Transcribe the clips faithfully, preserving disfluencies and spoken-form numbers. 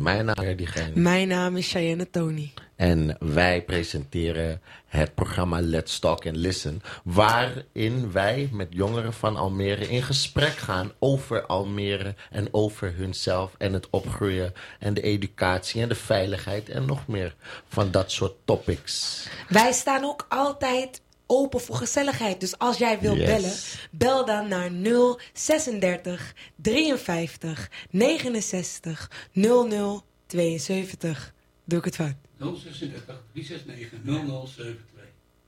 Mijn naam is diegene. Mijn naam is Cheyenne Tony. En wij presenteren het programma Let's Talk and Listen, waarin wij met jongeren van Almere in gesprek gaan over Almere en over hunzelf en het opgroeien en de educatie en de veiligheid en nog meer van dat soort topics. Wij staan ook altijd open voor gezelligheid. Dus als jij wilt Yes. bellen, bel dan naar nul zesendertig drieënvijftig negenenzestig nul nul tweeënzeventig. Doe ik het fout? nul zesendertig driehonderdzesentachtig nul nul zevenentwintig.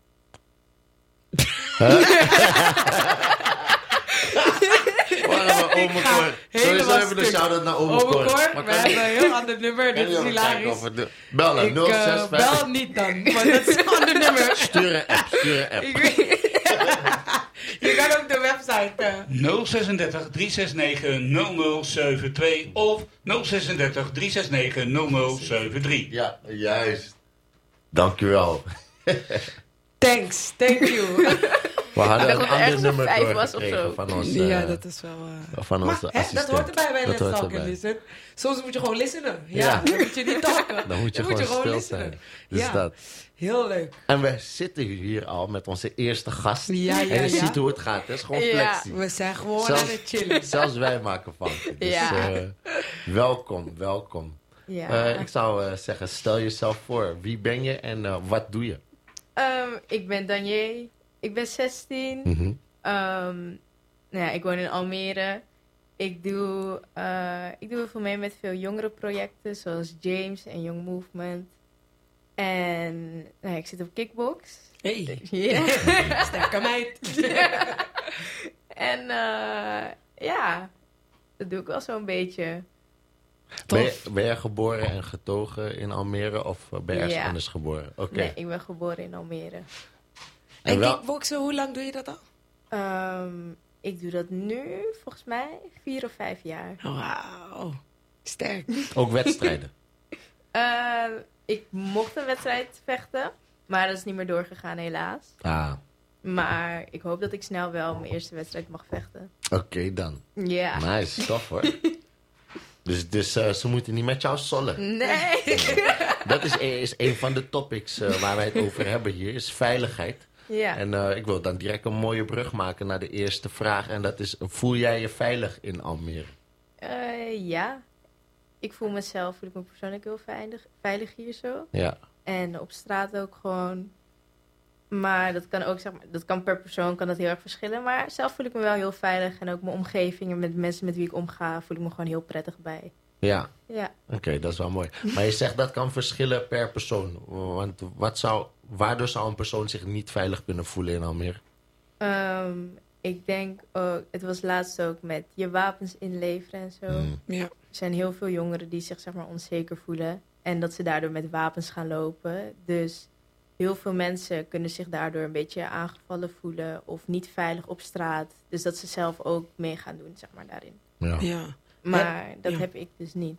Waarom Ik Ome ga Cor? Sowieso helemaal hebben we een stuk. shout-out naar Ome Ome Cor. Cor, Maar we kan hebben je- een heel ander nummer. kan Dit je is even kijken hilarisch. of het de- Bellen, Ik nul uh, zes vijf. bel niet dan, want dat is een ander nummer. Stuur een app, stuur een app. Ik weet- Je kan ook de website. Uh. nul zesendertig driehonderdzesentachtig nul nul zevenentwintig of nul zesendertig driehonderdzesentachtig nul nul zevenentwintig. Ja, juist. Dankjewel. Thanks, thank you. We hadden Ik een dacht dat het ander ergens nummer op vijf was of doorgekregen zo. van onze, Ja, dat is wel... Uh... van Maar onze hè, assistent. dat hoort erbij bij Dat Let's hoort Talk and erbij. Listen. Soms moet je gewoon listenen. Ja, Ja. dan moet je niet talken. Dan moet je gewoon stil listenen. zijn. Dus ja, dat. heel leuk. En we zitten hier al met onze eerste gast. Ja, ja, en je ja. ziet hoe het gaat. Het is gewoon Ja. flexie. We zijn gewoon Zelfs- aan het chillen. Zelfs wij maken van. Dus Ja. eh, welkom, welkom. Ja. Eh, ik zou eh, zeggen, stel jezelf voor. Wie ben je en eh, wat doe je? Ehm, ik ben Danier. Ik ben zestien. Mhm. Ehm, nou ja, ik woon in Almere. Ik doe, eh, ik doe heel veel mee met veel jongere projecten, zoals James en Young Movement. En nou ja, ik zit op Kickbox. Hey, Ja. sterke meid. En uh, ja, dat doe ik wel zo'n beetje. Ben je, ben je geboren en getogen in Almere of eh, ben je ergens Ja. anders geboren? Oké. Nee, ik ben geboren in Almere. En En wel- kickboksen, hoe lang doe je dat al? Ehm, ik doe dat nu, volgens mij, vier of vijf jaar. Wauw, sterk. Ook wedstrijden. Uh, ik mocht een wedstrijd vechten, maar dat is niet meer doorgegaan helaas. Ah, Maar ik hoop dat ik snel wel mijn eerste wedstrijd mag vechten. oké dan. Ja. Nice, tof hoor. Dus, dus eh, ze moeten niet met jou sollen. Nee. Dat is, is een van de topics eh, waar wij het over hebben hier, is veiligheid. Ja. En eh, ik wil dan direct een mooie brug maken naar de eerste vraag. En dat is, voel jij je veilig in Almere? Uh, ja. Ik voel mezelf, voel ik me persoonlijk heel veilig, veilig hier zo. Ja. En op straat ook gewoon. Maar dat kan ook, zeg maar, dat kan per persoon kan dat heel erg verschillen. Maar zelf voel ik me wel heel veilig. En ook mijn omgeving en met mensen met wie ik omga, voel ik me gewoon heel prettig bij. Ja, Ja. oké, dat is wel mooi. Maar je zegt dat kan verschillen per persoon. Want wat zou, waardoor zou een persoon zich niet veilig kunnen voelen in Almere? Um, ik denk ook, het was laatst ook met je wapens inleveren en zo. Mm. Ja. Er zijn heel veel jongeren die zich zeg maar onzeker voelen. En dat ze daardoor met wapens gaan lopen. Dus heel veel mensen kunnen zich daardoor een beetje aangevallen voelen. Of niet veilig op straat. Dus dat ze zelf ook mee gaan doen, zeg maar, daarin. Ja. Ja, Maar dat ja. heb ik dus niet.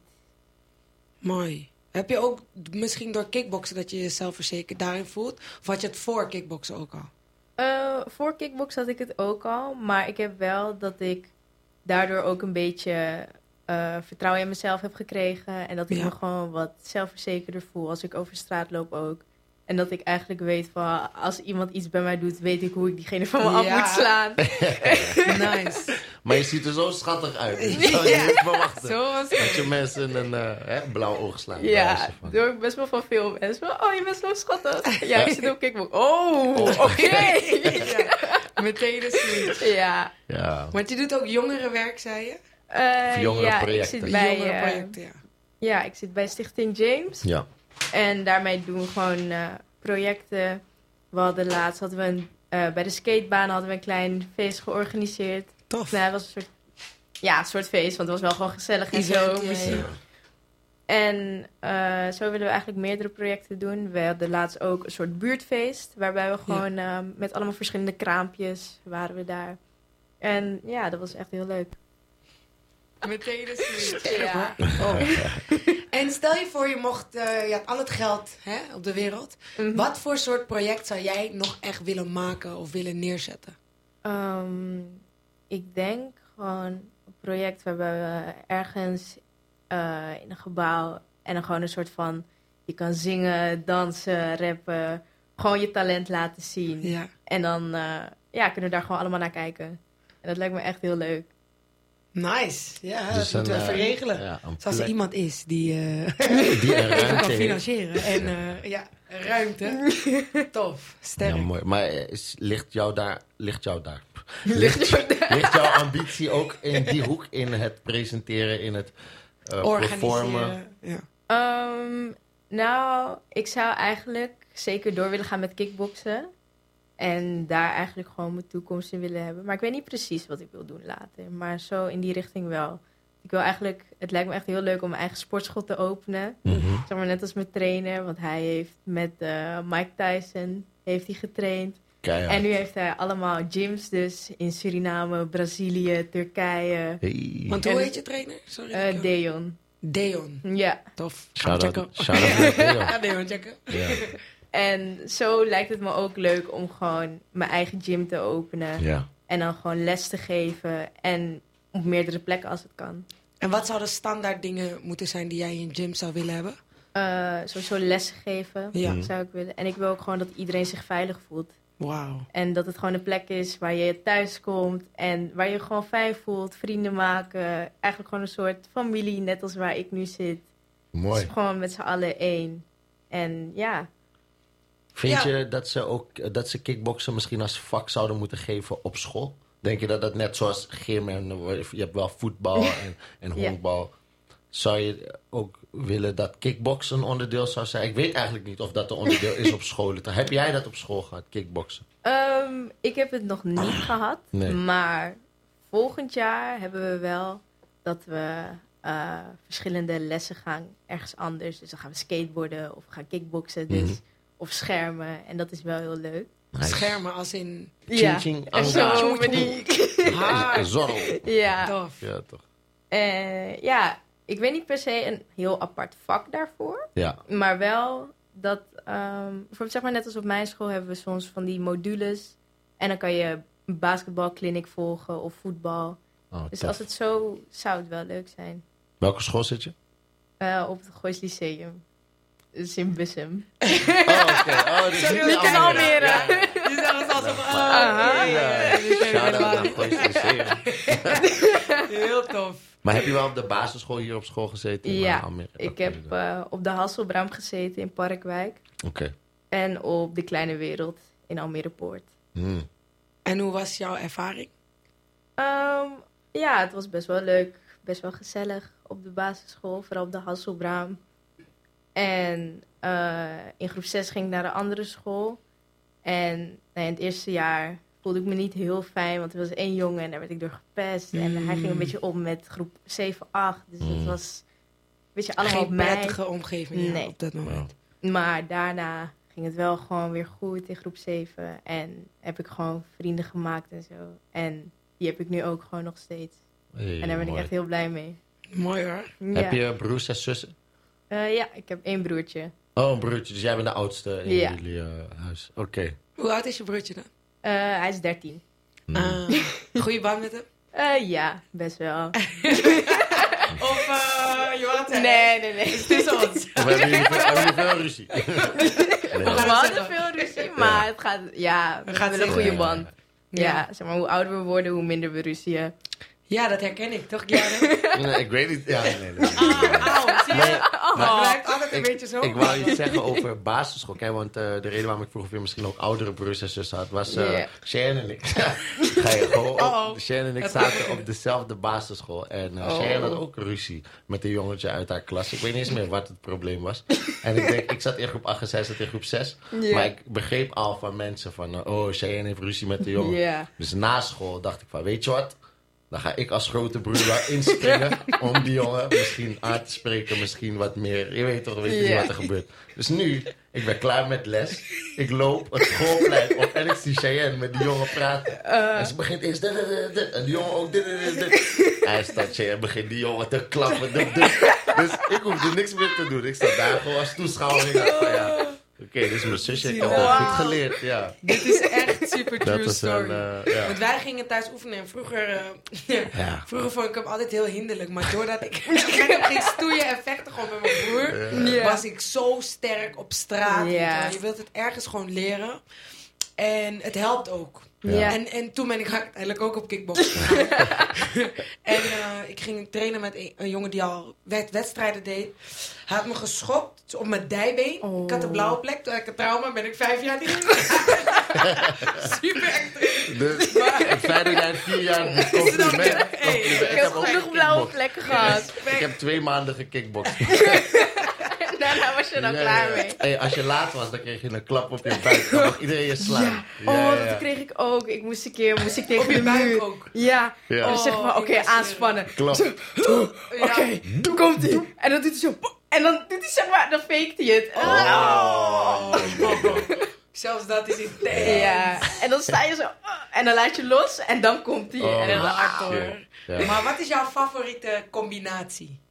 mooi. Heb je ook misschien door kickboksen dat je jezelf verzekerd daarin voelt? Of had je het voor kickboksen ook al? Uh, voor kickbox had ik het ook al. Maar ik heb wel dat ik daardoor ook een beetje uh, vertrouwen in mezelf heb gekregen. En dat ik Ja. me gewoon wat zelfverzekerder voel als ik over straat loop ook. En dat ik eigenlijk weet van, als iemand iets bij mij doet, weet ik hoe ik diegene van me Ja. af moet slaan. Nice. Maar je ziet er zo schattig uit. Ik zou je niet verwachten. Zo was Dat het. je mensen een uh, hè, blauw oog slaan. bij Ja, wijze van. door ik best wel van veel mensen. Van, oh, je bent zo schattig. Ja, ik zit op kickbox. Oh, Oh. oké. Ja. Meteen de switch. Ja. Ja. Want je doet ook jongerenwerk, zei je? Uh, Voor jongere ja, ik projecten. zit bij, uh, Jongerenprojecten, ja. ja, ik zit bij Stichting James. Ja. En daarmee doen we gewoon uh, projecten. We hadden laatst hadden we een, uh, bij de skatebaan hadden we een klein feest georganiseerd. Tof. Nou, het was een soort, ja, een soort feest, want het was wel gewoon gezellig en Event, zo. ja, muziek. ja. En uh, zo willen we eigenlijk meerdere projecten doen. We hadden laatst ook een soort buurtfeest, waarbij we gewoon uh, met allemaal verschillende kraampjes waren we daar. En ja, dat was echt heel leuk. Meteen de switch. Ja. Oh. En stel je voor, je mocht, uh, je had al het geld hè, op de wereld. Mhm. Wat voor soort project zou jij nog echt willen maken of willen neerzetten? Um, ik denk gewoon een project waarbij we ergens uh, in een gebouw En dan gewoon een soort van, je kan zingen, dansen, rappen. Gewoon je talent laten zien. Ja. En dan uh, ja, kunnen we daar gewoon allemaal naar kijken. En dat lijkt me echt heel leuk. Nice. Ja, Dus dat moeten we een, even uh, regelen. Ja, een Dus als er plek iemand is die, uh, die een even ruimte kan heeft. financieren. En uh, ja, ruimte. Tof. Sterk. Ja, mooi. Maar is, ligt jou daar... Ligt jou daar... Ligt, ligt jouw ambitie ook in die hoek? In het presenteren, in het uh, performen? Organiseren. Ja. Um, nou, ik zou eigenlijk zeker door willen gaan met kickboksen. En daar eigenlijk gewoon mijn toekomst in willen hebben. Maar ik weet niet precies wat ik wil doen later. Maar zo in die richting wel. Ik wil eigenlijk, het lijkt me echt heel leuk om mijn eigen sportschool te openen. Mm-hmm. Zeg maar net als mijn trainer. Want hij heeft met uh, Mike Tyson heeft hij getraind. Keihard. En nu heeft hij allemaal gyms. Dus in Suriname, Brazilië, Turkije. Hey. Want hoe En- heet je trainer? Sorry. Uh, ik- Deon. Deon. Ja. Tof. Gaan we Shout-out checken. shout-out naar Theo. Ja, Deon checken. Ja. En zo lijkt het me ook leuk om gewoon mijn eigen gym te openen. Ja. En dan gewoon les te geven. En op meerdere plekken als het kan. En wat zouden standaard dingen moeten zijn die jij in je gym zou willen hebben? Uh, sowieso lessen geven Ja. Mhm. zou ik willen. En ik wil ook gewoon dat iedereen zich veilig voelt. Wauw. En dat het gewoon een plek is waar je thuis komt. En waar je je gewoon fijn voelt. Vrienden maken. Eigenlijk gewoon een soort familie. Net als waar ik nu zit. Mooi. Dus gewoon met z'n allen één. En ja. Vind Ja. je dat ze ook dat ze kickboksen misschien als vak zouden moeten geven op school? Denk je dat dat net zoals gym en je hebt wel voetbal en, en Ja. honkbal. Zou je ook willen dat kickboksen een onderdeel zou zijn? Ik weet eigenlijk niet of dat een onderdeel is op scholen. Heb jij dat op school gehad, kickboksen? Um, ik heb het nog niet gehad. Nee. Maar volgend jaar hebben we wel dat we uh, verschillende lessen gaan ergens anders. Dus dan gaan we skateboarden of we gaan kickboksen. Dus, Mhm. Of schermen. En dat is wel heel leuk. Nice. Schermen als in... Ching, ching, en anga. zo met die... Haar. Zorro. ja. Tof. Ja, toch. Uh, ja, ik weet niet per se een heel apart vak daarvoor. Ja. Maar wel dat... Um, bijvoorbeeld zeg maar net als op mijn school hebben we soms van die modules. En dan kan je een basketbalkliniek volgen of voetbal. Oh, Dus tof. als het zo... zou het wel leuk zijn. Welke school zit je? Uh, op het Goois Lyceum. Dus in Bussum. Oh, oké. Oh, dus Sorry, niet ik in ken Almere. Almere. Ja, ja. Je zegt het alsof... Oh, Aha. oké, ja, ja, ja, dit ken ik Shout-out helemaal naar niet. Goois Lyceum. Heel tof. Maar heb je wel op de basisschool hier op school gezeten? in Ja, Almere? Ik Oké, heb dan. uh, op de Hasselbraam gezeten in Parkwijk. Oké. En op de Kleine Wereld in Almere Poort. Hmm. En hoe was jouw ervaring? Um, ja, het was best wel leuk. Best wel gezellig op de basisschool. Vooral op de Hasselbraam. En uh, in groep zes ging ik naar een andere school. En nou ja, in het eerste jaar voelde ik me niet heel fijn. Want er was één jongen en daar werd ik door gepest. En hij ging een beetje om met groep zeven, acht. Dus het Mm. was een beetje allemaal op Geen mij. prettige omgeving ja, Nee. op dat moment. Maar daarna ging het wel gewoon weer goed in groep zeven. En heb ik gewoon vrienden gemaakt en zo. En die heb ik nu ook gewoon nog steeds. Hey, En daar ben mooi. ik echt heel blij mee. Mooi hoor. Ja. Heb je broers en zussen? Uh, ja, ik heb één broertje. Oh, een broertje. Dus jij bent de oudste in Ja. jullie uh, huis. Oké. Hoe oud is je broertje dan? Uh, hij is dertien. Hmm. Ah, goeie band met hem? Uh, ja, best wel. Of uh, je had Nee, nee, nee. Tussen ons. Of hebben jullie veel, hebben jullie veel ruzie? Nee. We gaan het hadden zeggen. veel ruzie, maar het gaat... Ja, we gaat hebben een zeggen. goede Ja, band. ja, ja. Ja, zeg maar, hoe ouder we worden, hoe minder we ruzieën. Ja, dat herken ik, toch, Gianna? Nee, ik weet niet. Ja, nee, nee, nee. Auw, zie je? Nee, Het maar blijft altijd een ik, beetje zo. ik wou iets zeggen over basisschool. Kijk, want uh, de reden waarom ik vroeg of je misschien ook oudere broers en zussen had, was uh, Ja. Sharon en ik. Ga je gewoon op, Uh-oh. Sharon en ik Het zaten begint. op dezelfde basisschool. En uh, Oh. Sharon had ook ruzie met een jongetje uit haar klas. Ik weet niet eens meer wat het probleem was. En ik denk, ik zat in groep acht en zij zat in groep zes. Ja. Maar ik begreep al van mensen van, uh, oh, Sharon heeft ruzie met de jongen. Ja. Dus na school dacht ik van, weet je wat? Dan ga ik als grote broer wel inspringen om die jongen misschien aan te spreken, misschien wat meer. Je weet toch, weet je niet Ja. wat er gebeurt. Dus nu, ik ben klaar met les. Ik loop het schoolplein op en ik zie Cheyenne met die jongen praten. En ze begint eerst dit, dit, dit, dit. En die jongen ook dit, dit, dit, dit. Hij staat, Cheyenne begint die jongen te klappen. Dit, dit. Dus ik hoefde niks meer te doen. Ik sta daar gewoon als toeschouwer. Ik dacht van, ja, oké, dit is mijn zusje. Ik heb het Wauw. goed geleerd, ja. Dit is echt, zie super Dat true is story. een, uh, ja. Want wij gingen thuis oefenen en vroeger, uh, Ja. vroeger vond ik hem altijd heel hinderlijk. Maar doordat ik met hem ging stoeien en vechten gewoon met mijn broer, Ja. was ik zo sterk op straat. weet je Ja. wel. Je wilt het ergens gewoon leren. En het helpt ook. Ja. En, en toen ben ik uiteindelijk ook op kickboxen gegaan. En uh, ik ging trainen met een, een jongen die al wed- wedstrijden deed. Hij had me geschopt op mijn dijbeen. Oh. Ik had een blauwe plek. Toen had ik een trauma. Ben ik vijf jaar niet gegaan. Super extreem. Dus het feit dat jij vier jaar niet Is het ook- compliment. hey, Ik Ik heb ook genoeg blauwe gekickboxd. plekken gehad. Ik heb twee maanden gekickboxd. Daarna was je dan Ja, klaar ja. mee. Hey, als je laat was, dan kreeg je een klap op je buik. Dan mag iedereen je slaan. Ja. Ja, Oh, ja, ja. dat kreeg ik ook. Ik moest een keer moest ik tegen Op je de buik muur. ook. Ja. Ja. En dan zeg maar, Oh, oké, ik was aanspannen. Klap. Oké, toen komt hij. En dan doet hij zo. En dan doet hij zeg maar, dan faked hij het. Oh. Zelfs dat is intens. Ja. En dan sta je zo. En dan laat je los. En dan komt hij. Oh, En dan, hard, hoor. shit. Ja. Maar wat is jouw favoriete combinatie?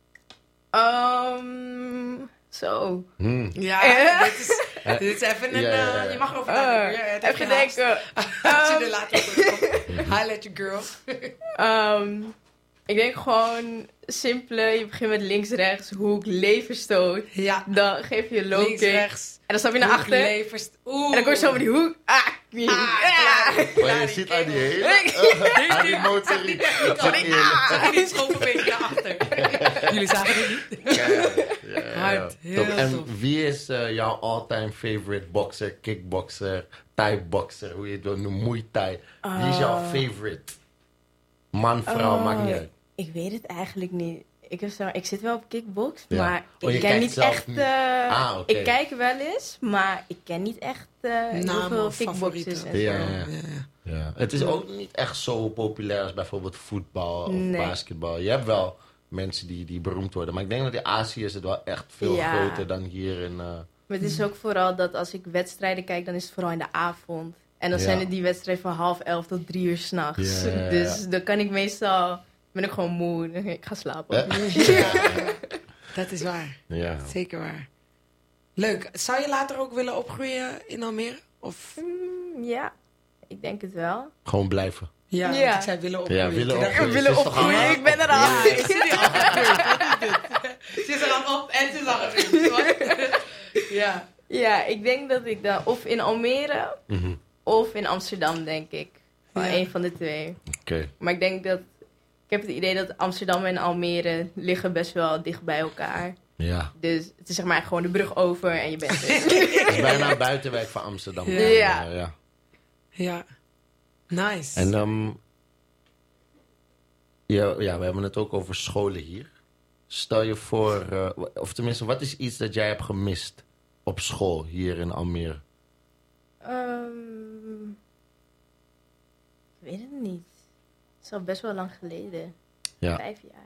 Ehm, zo. Hmm. Ja, Eh? dit, is, dit is even een... Ja, ja, ja. uh, je mag erover Uh, nadenken. Ja, het heeft even geen haast. denken. Als je Ehm, er later op komt. Highlight your girl. Ehm, ik denk gewoon simpele. Je begint met links, rechts, hoek, leverstoot. Ja. Dan geef je een low Links, kick. rechts. En dan stap je naar hoek, achter. levers. Oeh. En dan kom je zo met die hoek. Ah, knie. Ah, Ja. klaar. Maar Klaar, je die ziet aan die kerel. hele... uh, aan die motoriek. Ik zeg Sorry. eerlijk. Zag je niet schoof een beetje naar achter? Jullie zagen het niet. Ja, ja, ja, ja. Hard, heel Top. En tof. wie is uh, jouw all-time favorite boxer, kickboxer, thai-boxer, hoe je het wil noemen, Muay Thai? Wie is jouw Oh. favorite? Man, vrouw, Oh, maakt niet uit. Ik weet het eigenlijk niet. Ik, heb zo, ik zit wel op kickbox, Ja. maar Oh, je ik ken kijkt niet zelf echt... niet. eh, Ah, oké. Ik kijk wel eens, maar ik ken niet echt eh heel Namen veel of kickboxers favorieten. en Ja, zo. ja, ja. Ja. Het is ook niet echt zo populair als bijvoorbeeld voetbal of Nee. basketbal. Je hebt wel mensen die, die beroemd worden, maar ik denk dat in Azië is het wel echt veel Ja. groter dan hier in... Uh, Maar het is ook vooral dat als ik wedstrijden kijk, dan is het vooral in de avond. En dan Ja. zijn het die wedstrijden van half elf tot drie uur s'nachts. Ja, ja, ja. Dus dan kan ik meestal... ben ik gewoon moe. Dan ik ga slapen. eh? Ja. Dat is waar. ja. Zeker waar. Leuk. Zou je later ook willen opgroeien in Almere? Of... Mm, ja, ik denk het wel. Gewoon blijven. Ja, Ja. want ik zei willen opgroeien. Ja, willen Toen dacht ik, opgroeien. willen Ze is toch opgroeien, al- ik ben er al. Ja, ik zit hier afgekeurd. Wat is dit? Ze is er al op en ze is al gegeven. Ja. Ja, ik denk dat ik dan... Of in Almere, Mhm. of in Amsterdam, denk ik. Van Ja. een van de twee. Oké. Maar ik denk dat... Ik heb het idee dat Amsterdam en Almere liggen best wel dicht bij elkaar. Ja. Dus het is zeg maar gewoon de brug over en je bent er. Het is bijna een buitenwijk van Amsterdam. Ja. Ja. ja. Ja. Nice. En ehm ja, ja, we hebben het ook over scholen hier. Stel je voor, eh, of tenminste, wat is iets dat jij hebt gemist op school hier in Almere? Ehm, ik weet het niet. Het is al best wel lang geleden. Ja. Vijf jaar.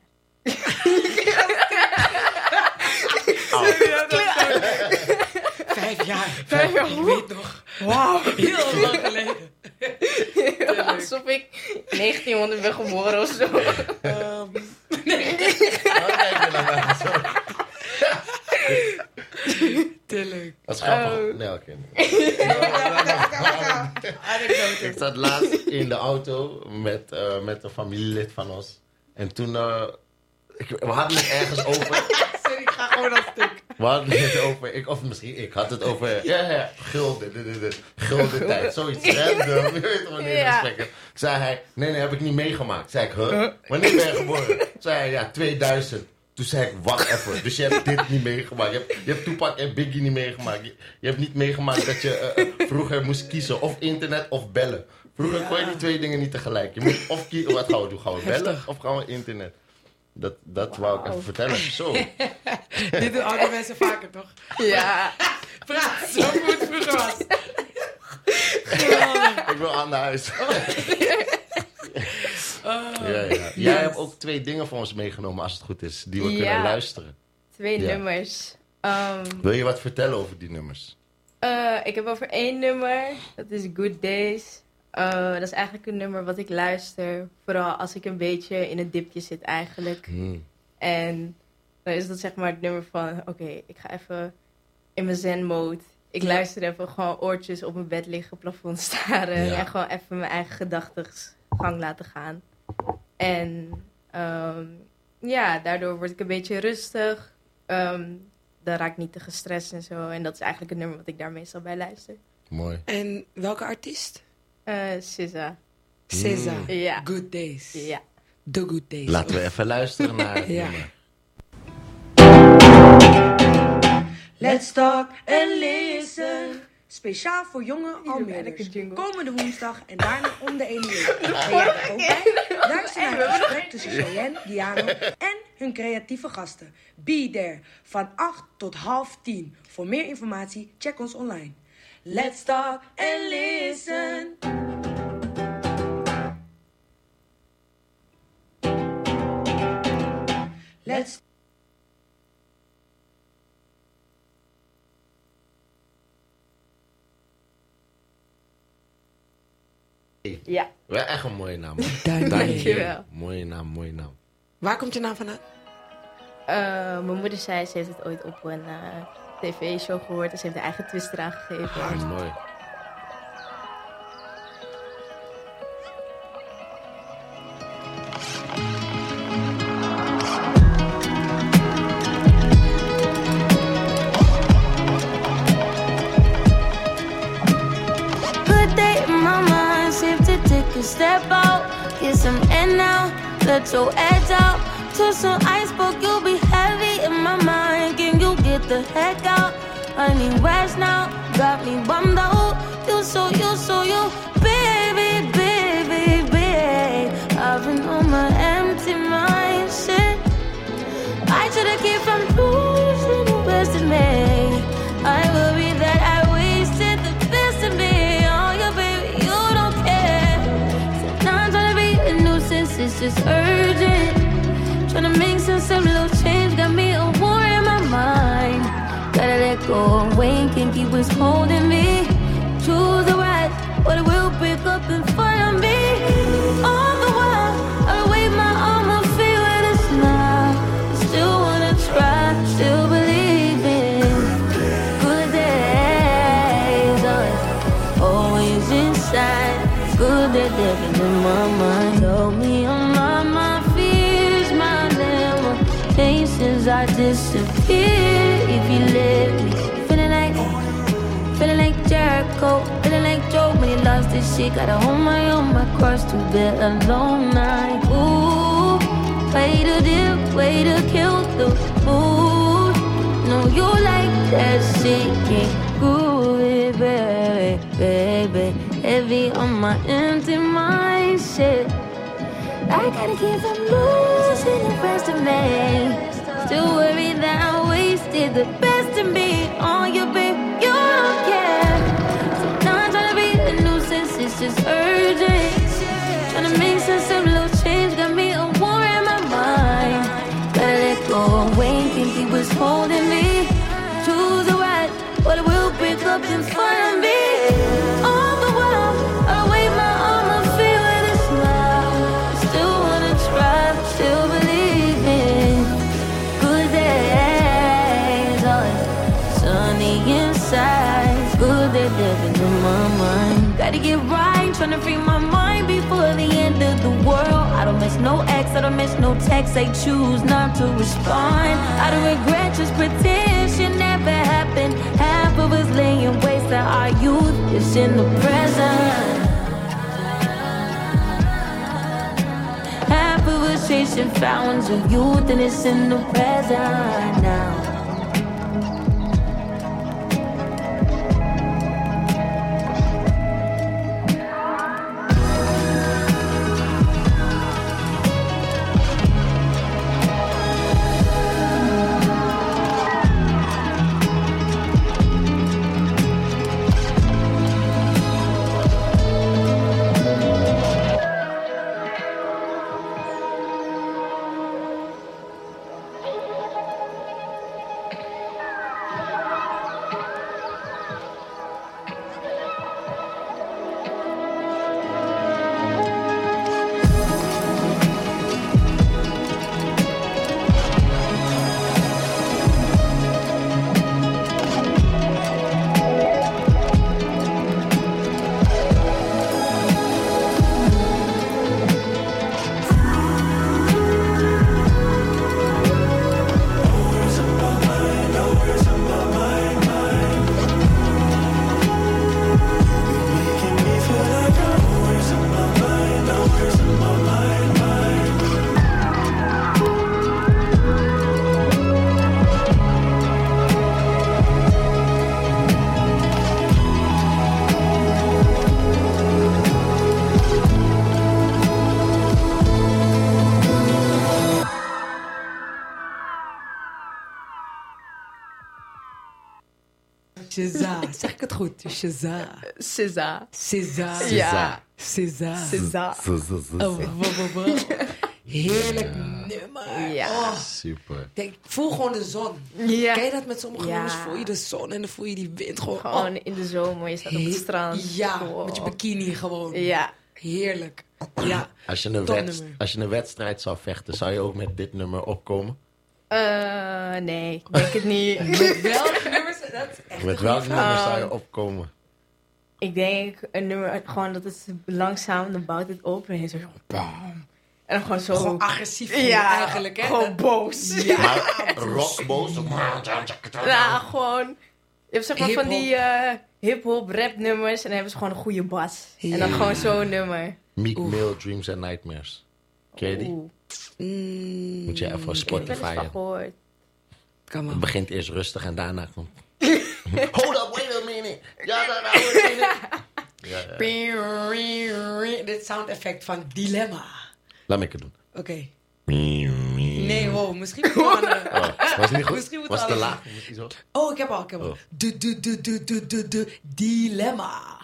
Vijf jaar. Vijf jaar. Ik weet nog. Wauw. Heel lang geleden. Alsof ik negentienhonderd ben geboren of zo. Ehm, Oh, kijk je naar mij. Zo. te leuk. Dat is grappig. Oh. Nee, oké. Anekdote. Ik zat laatst in de auto met, eh, met een familielid van ons. En toen, eh, ik, we hadden het ergens over. Sorry, ik ga gewoon aan stuk. We hadden het over, ik, of misschien, ik had het over, ja, ja, gulden, de, de, de, gulden tijd, zoiets random, je weet wanneer Ja. gesprekken. Zei hij, nee, nee, heb ik niet meegemaakt. Zei ik, huh? Wanneer ben je geboren? Zei hij, ja, tweeduizend. Toen zei ik, wacht even, dus je hebt dit niet meegemaakt. Je hebt, je hebt Tupac en Biggie niet meegemaakt. Je, je hebt niet meegemaakt dat je eh, eh, vroeger moest kiezen, of internet of bellen. Vroeger Ja. kon je die twee dingen niet tegelijk. Je moet of kiezen, wat gaan we doen? Gaan we bellen Heftig. of gaan we internet? Dat, dat wou ik even vertellen. Zo. Dit doen oude mensen vaker, toch? Ja. Praat zo hoe het vroeger was. Ik wil aan naar huis. Oh. Ja, ja. Jij hebt ook twee dingen voor ons meegenomen, als het goed is, die we Ja. kunnen luisteren. Twee Ja. nummers. Ehm, Wil je wat vertellen over die nummers? eh, ik heb over één nummer. Dat is Good Days. Eh, dat is eigenlijk een nummer wat ik luister. Vooral als ik een beetje in een dipje zit eigenlijk. Hmm. En dan is dat zeg maar het nummer van... Oké, ik ga even in mijn zen mode Ik luister even gewoon oortjes op mijn bed liggen, plafond staren. Ja. En gewoon even mijn eigen gedachten gang laten gaan. En um, ja, daardoor word ik een beetje rustig. Um, dan raak ik niet te gestrest en zo. En dat is eigenlijk het nummer wat ik daar meestal bij luister. Mooi. En welke artiest? Uh, S Z A. S Z A. Mm. Ja. Good Days. Ja. The Good Days. Laten we even luisteren naar het Ja. nummer. Let's talk and listen. Speciaal voor jonge lekker Almeerders. jingle. Komende woensdag en daarna om de ene uur. Ben jij er ook bij? Luister naar het gesprek tussen Cheyenne, Diano en hun creatieve gasten. Be there. Van acht tot half tien. Voor meer informatie, check ons online. Let's talk and listen. Let's Ja. Wel echt een mooie naam. hoor. Daniel. Dankjewel. Mooie naam, mooie naam. Waar komt je naam vandaan? Uh, mijn moeder zei, ze heeft het ooit op een uh, tv-show gehoord. En ze heeft haar eigen twist eraan gegeven. Ja, mooi. Good day in my mind, safe to take a step out. Get some air now, let your edge out. To some iceberg, you'll be heavy in my mind. Can you get the heck out? I need rest now, got me bummed out. You so, you so, you, baby, baby, baby. I've been on my empty mind, shit. I should've kept from losing the best of me. I worry that I wasted the best of me. Oh, yeah, baby, you don't care. So now I'm trying to be a nuisance, it's just urgent. Tryna make sense of little change, got me a war in my mind. Gotta let go and wait, can't keep what's holding me. Choose the right, but it will pick up in front of me. All the while, I wave my arm, I feel it is now. Still wanna try, still believe in good days. Oh, always inside, good that living in my mind. Tell me I'm not my fears, my limitations. I disappear if you let me. Feeling like, feeling like Jericho, feeling like Joe when he lost his shit. Gotta hold my own, my cross to bear a long night. Ooh, way to dip, way to kill the mood. No, you like that shit, can't groove it, baby, baby. Heavy on my empty mind, shit. I gotta keep from losing the rest of me. Still worried that I wasted the best of me on you, babe. You don't care. So now I'm tryna be a nuisance, it's just urgent. Tryna make sense of little change, got me a war in my mind. Gotta let go and wait, can't keep what's holding me. Choose the right, but it will pick up in front of me. All the while, I wave my arm, I feel it is now. Still wanna try, still believe in good days. Oh, sunny inside, good that living in my mind. Gotta get right, tryna free my mind before the end of the world. I don't miss no ex, I don't miss no text. I choose not to respond. I don't regret, just pretend shit never happened. Half of us laying waste to our youth is in the present. Half of us chasing fountains of youth and it's in the present now. Sheza. Zeg ik het goed? Sheza. César. César. Ja. César. César. Oh, wow, wow, wow. Heerlijk nummer. Ja. Oh, Super. denk, voel gewoon de zon. Ja. Ken je dat met sommige Ja. nummers? Voel je de zon en dan voel je die wind gewoon. Gewoon oh. in de zomer, je staat op het strand. Ja, Wow. met je bikini gewoon. Ja. Heerlijk. Ja. Als je, een Top wedst- nummer. als je een wedstrijd zou vechten, zou je ook met dit nummer opkomen? Uh, nee, ik denk het niet. Met welke nummers? Dat is echt Met een welk goede nummer vraag. zou je opkomen? Ik denk een nummer, gewoon dat het langzaam, dan bouwt het op en je zo bam. En dan gewoon zo... Gewoon agressief voelen ja, eigenlijk, hè? gewoon boos. Ja. Maar rockboos? Ja, gewoon... Je hebt zeg maar van Hip-hop. die eh hip-hop rap nummers en dan hebben ze gewoon een goede bas. En dan Ja. gewoon zo'n nummer. Meek Mill, Dreams and Nightmares. Ken je die? Oeh, Mm, Moet je even ik heb wel eens Spotify. van gehoord. Come Het on. begint eerst rustig en daarna komt... Hold up, wait a minute. Ja, ja, ja, wait a minute. Ja, ja. Dit sound effect van Dilemma. Laat me het doen. Oké. Nee, wow. Misschien moet ik wel aan de- Oh, was het niet goed? Misschien moet Was het te alles- laag? Misschien zo? Oh, ik heb al, ik heb al. Oh. De, de, de, de, de, de, de Dilemma.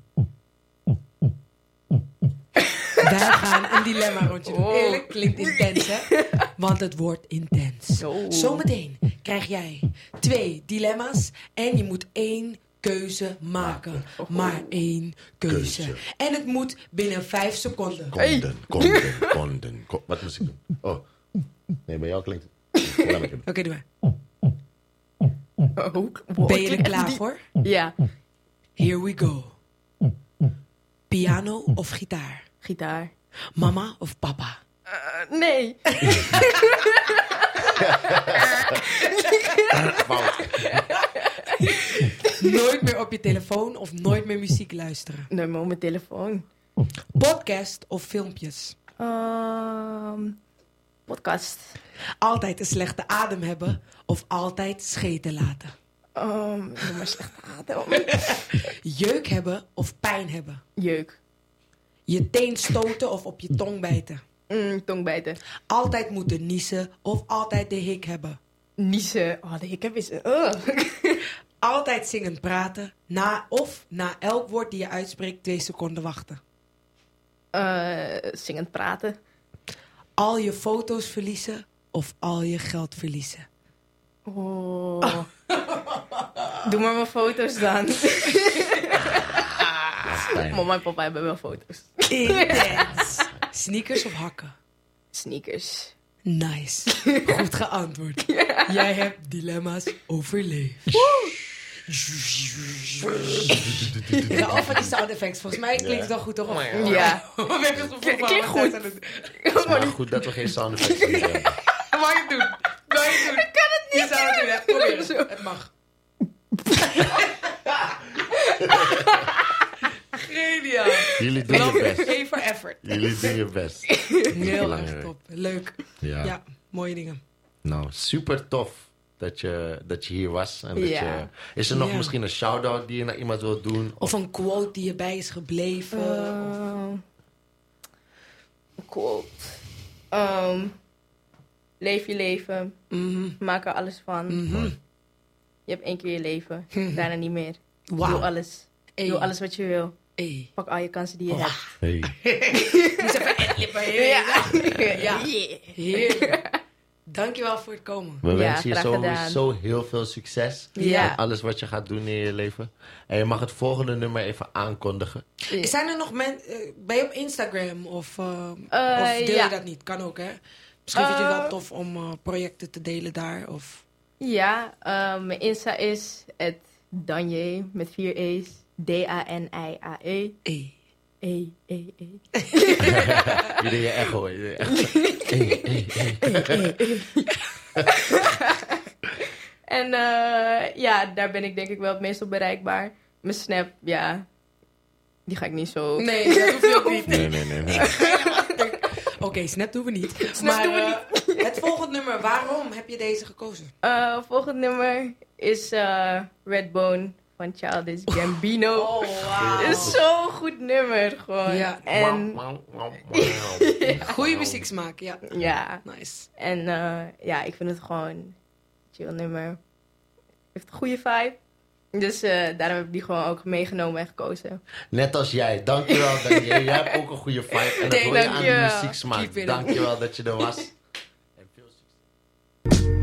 Wij gaan een dilemma rondje doen. Oh. Eerlijk, klinkt intens, hè? Want het wordt intens. Oh. Zometeen krijg jij twee dilemma's en je moet één keuze maken. Maar één keuze. Keuze. En het moet binnen vijf seconden. Konden, konden, konden. ko- Wat moest ik doen? Oh. Nee, bij jou klinkt het... Laat me het doen. Oké, doe maar. Oh, wow, Ben je er ik- klaar die- voor? Ja, Here we go. Piano of gitaar? gitaar. Mama of papa? Uh, nee. Fout. Nooit meer op je telefoon of nooit meer muziek luisteren? Nee, maar op mijn telefoon. Podcast of filmpjes? Ehm, podcast. Altijd een slechte adem hebben of altijd scheten laten? Um, doe maar slecht adem. Jeuk hebben of pijn hebben? Jeuk. Je teen stoten of op je tong bijten? Mm, tongbijten. Altijd moeten niezen of altijd de hik hebben? Niezen. Oh, de hiccup is... Uh. Altijd zingend praten na of na elk woord die je uitspreekt twee seconden wachten? Uh, zingend praten. Al je foto's verliezen of al je geld verliezen? Oh. Doe maar mijn foto's dan. Mama en papa hebben wel foto's. Intens. Sneakers of hakken? Sneakers. Nice. Goed geantwoord. Jij hebt dilemma's overleefd. Ja, of van die sound effects. Volgens mij klinkt het wel goed, toch? Of- Ja. Of heb je het gevoel van, Klinkt wat goed. is aan het- Maar goed dat we geen sound effects hebben. Mag je het doen? Mag je het doen? Ik kan het niet. Je zou het doen, hè? Probeer het. Zo. Het mag. Geniaal. Jullie doen je best. Even voor effort. Jullie doen je best. Heel belangrijk. erg top. Leuk. Ja. Ja, mooie dingen. Nou, super tof dat je, dat je hier was. En dat Ja. je, is er nog Ja. misschien een shout-out die je naar iemand wilt doen? Of een quote die je bij is gebleven. of- Uh, quote. Um, leef je leven. Mhm. Maak er alles van. Mhm. Je hebt één keer je leven. Daarna niet meer. Wauw. Doe alles. Hey. Doe alles wat je wil. Hey. Pak al je kansen die je hebt. Hey. Moest even adlippen. Ja. Ja. Yeah. Heerlijk. Dankjewel voor het komen. We Ja, wensen je graag gedaan. sowieso heel veel succes. Ja. Met alles wat je gaat doen in je leven. En je mag het volgende nummer even aankondigen. Zijn er nog mensen... ben je op Instagram? Of, uh, Uh, of deel ja. je dat niet? Kan ook, hè? Misschien vind je het wel Uh, tof om uh, projecten te delen daar. Of... Ja, uh, mijn Insta is het Danje met vier E's. D A N I A E. Hey. E, E, E. Jullie je echo. jullie echo. Hey, hey, hey. En uh, ja, daar ben ik denk ik wel het meest op bereikbaar. Mijn Snap, ja, die ga ik niet zo... Nee, dat hoef je ook niet. Nee, nee, nee. nee. Oké, Snap doen we niet. Snap maar doen we uh, het volgende nummer, waarom heb je deze gekozen? Uh, volgend nummer is uh, Redbone van Childish Gambino. Oh, wauw. Het is zo'n goed nummer, gewoon. Ja. En, Goeie muzieksmaak, ja. ja. Nice. En uh, ja, ik vind het gewoon een chill nummer. Heeft een goede vibe. Dus uh, daarom heb ik die gewoon ook meegenomen en gekozen. Net als jij. Dankjewel, Daniel. Jij hebt ook een goede vibe. En dat nee, hoor je aan de muzieksmaak. Dankjewel dat je er was. En veel succes.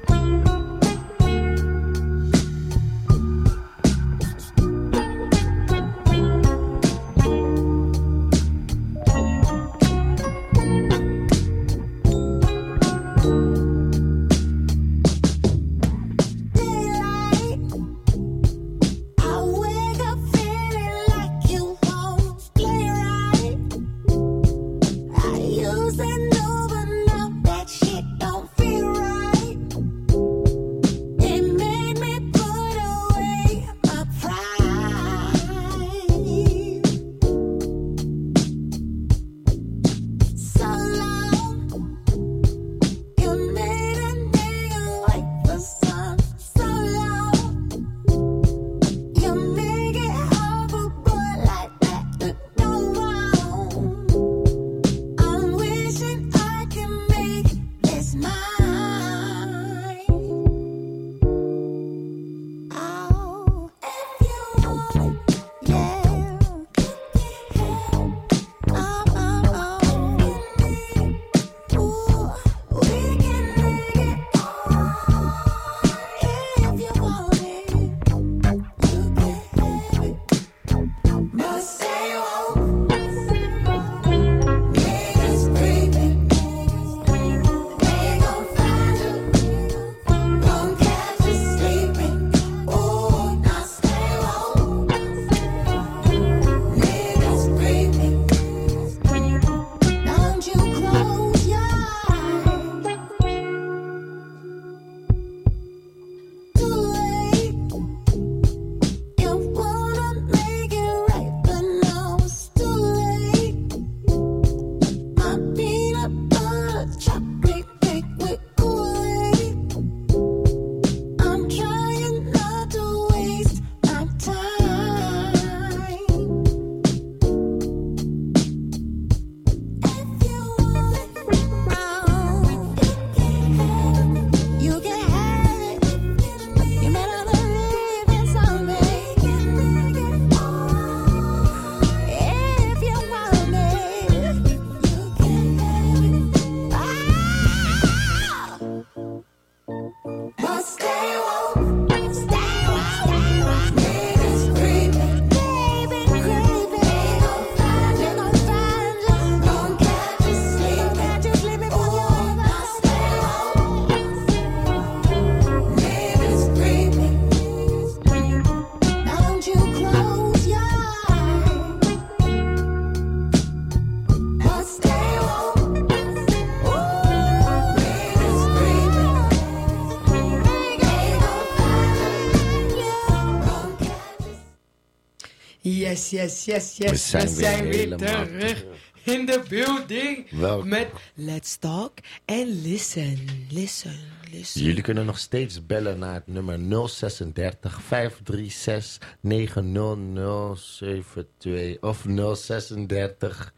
Yes, yes, yes, yes. We zijn, We zijn weer, weer terug, terug in de building. Welkom. Met Let's Talk and Listen. Listen, listen. Jullie kunnen nog steeds bellen naar het nummer nul drieënzestig, vijf drie zes, negen nul nul zeven twee of nul drieënzestig,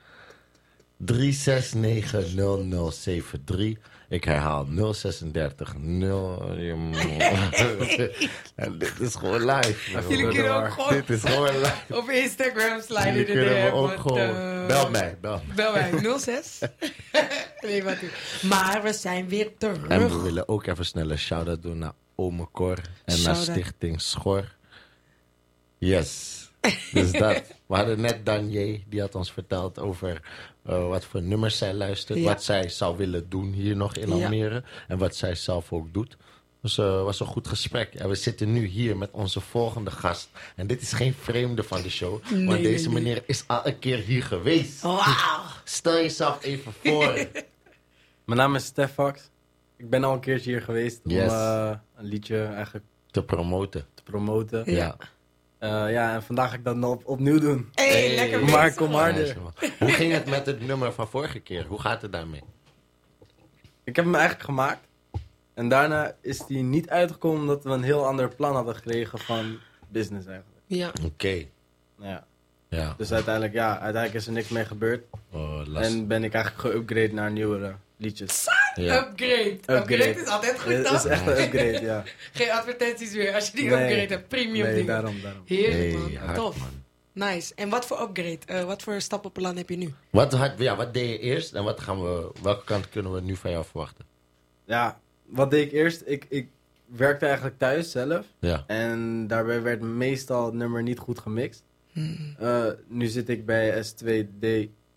drie zes negen nul nul zeven drie. Ik herhaal nul drieënzestig, nul... En dit is gewoon live. Jullie kunnen ook gewoon dit is gewoon live. op Instagram sliden. Jullie kunnen me ook gewoon... Uh, bel mij, bel mij. Bel mij, nul zes. Nee, wat u. Maar we zijn weer terug. En we willen ook even snel een shout-out doen naar Ome Cor en naar Stichting Schor. Yes. Dus dat. We hadden net Danje, die had ons verteld over uh, wat voor nummers zij luistert. Ja. Wat zij zou willen doen hier nog in Almere. Ja. En wat zij zelf ook doet. Dus het uh, was een goed gesprek. En we zitten nu hier met onze volgende gast. En dit is geen vreemde van de show. Nee, want deze nee, meneer nee. is al een keer hier geweest. Wow. Stel jezelf even voor. Mijn naam is Stef Fox. Ik ben al een keertje hier geweest yes. om uh, een liedje eigenlijk te promoten. Te promoten. Ja. Uh, ja, en vandaag ga ik dat op, opnieuw doen. Hey, hey, lekker maar bezig. Kom harder. Hoe ging het met het nummer van vorige keer? Hoe gaat het daarmee? Ik heb hem eigenlijk gemaakt. En daarna is die niet uitgekomen omdat we een heel ander plan hadden gekregen van business eigenlijk. Ja. Oké. Okay. Ja. Ja. Dus uiteindelijk, ja, uiteindelijk is er niks mee gebeurd. Oh, en ben ik eigenlijk geüpgrade naar nieuwere liedjes. Ja. Upgrade. Upgrade. Upgrade is altijd goed, Het toch? is echt een upgrade, ja. Geen advertenties meer als je die Nee. upgrade hebt. Premium Nee, dingen. daarom, daarom. Heerlijk, Hey, man. hard, Tof. man. Nice. En wat voor upgrade? Eh, wat voor stappenplan heb je nu? Wat, had, ja, wat deed je eerst en wat gaan we, welke kant kunnen we nu van jou verwachten? Ja, wat deed ik eerst? Ik, ik werkte eigenlijk thuis zelf. Ja. En daarbij werd meestal het nummer niet goed gemixt. Eh, nu zit ik bij S twee D...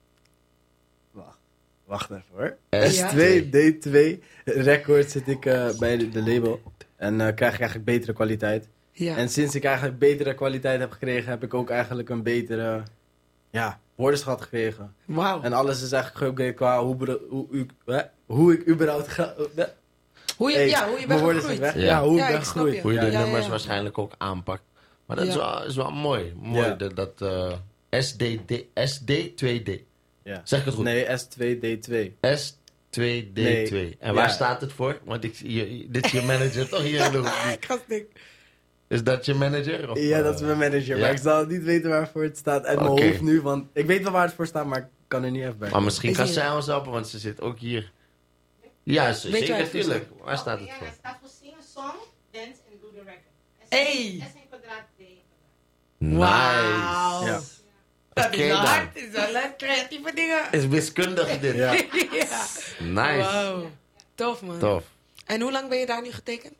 Wacht, wacht even hoor. S twee D twee Records zit ik eh, bij de, de label. En eh, krijg ik eigenlijk betere kwaliteit. Ja. En sinds ik eigenlijk betere kwaliteit heb gekregen, heb ik ook eigenlijk een betere ja, woordenschat gekregen. Wauw. En alles is eigenlijk geüpgrade qua hoe, bere- hoe, u- hè, hoe ik überhaupt ga... eh, Hoe je, hey, ja, hoe je mijn bent woorden zijn gegroeid. weg. Ja. Ja, hoe Ja, ik ben ik snap gegroeid. je. Hoe je Ja, de ja, nummers ja. waarschijnlijk ook aanpakt. Maar dat is, Ja. wel, is wel mooi. Mooi Ja. dat, dat eh, S D D, S D twee D. Ja. Zeg ik het goed? Nee, S twee D twee. S twee D twee. Nee. En waar Ja. staat het voor? Want ik, zie je, dit is je manager toch hier? Lou? Ik ga stuk. Is dat je manager? Of, Ja, dat is eh, mijn manager. ja? Maar ik zal niet weten waarvoor het staat uit mijn Oké. hoofd nu. Want ik weet wel waar het voor staat, maar ik kan er niet even bij. Maar misschien Is kan hier- zij ons helpen, want ze zit ook hier. Ja, ze- Weet je waar zeker, het voor tuurlijk. Waar staat het Ja, voor? het staat voor zingen, song, dance en do the record. Hey. S één kwadraat, D kwadraat. Wauw. Nice. Ja. Dat Oké is wel dan. hard. Dat is wel leuk. Creatieve dingen. Is wiskundig dit. Ja. Ja. Nice. Wauw. Tof, man. Tof. En hoe lang ben je daar nu getekend?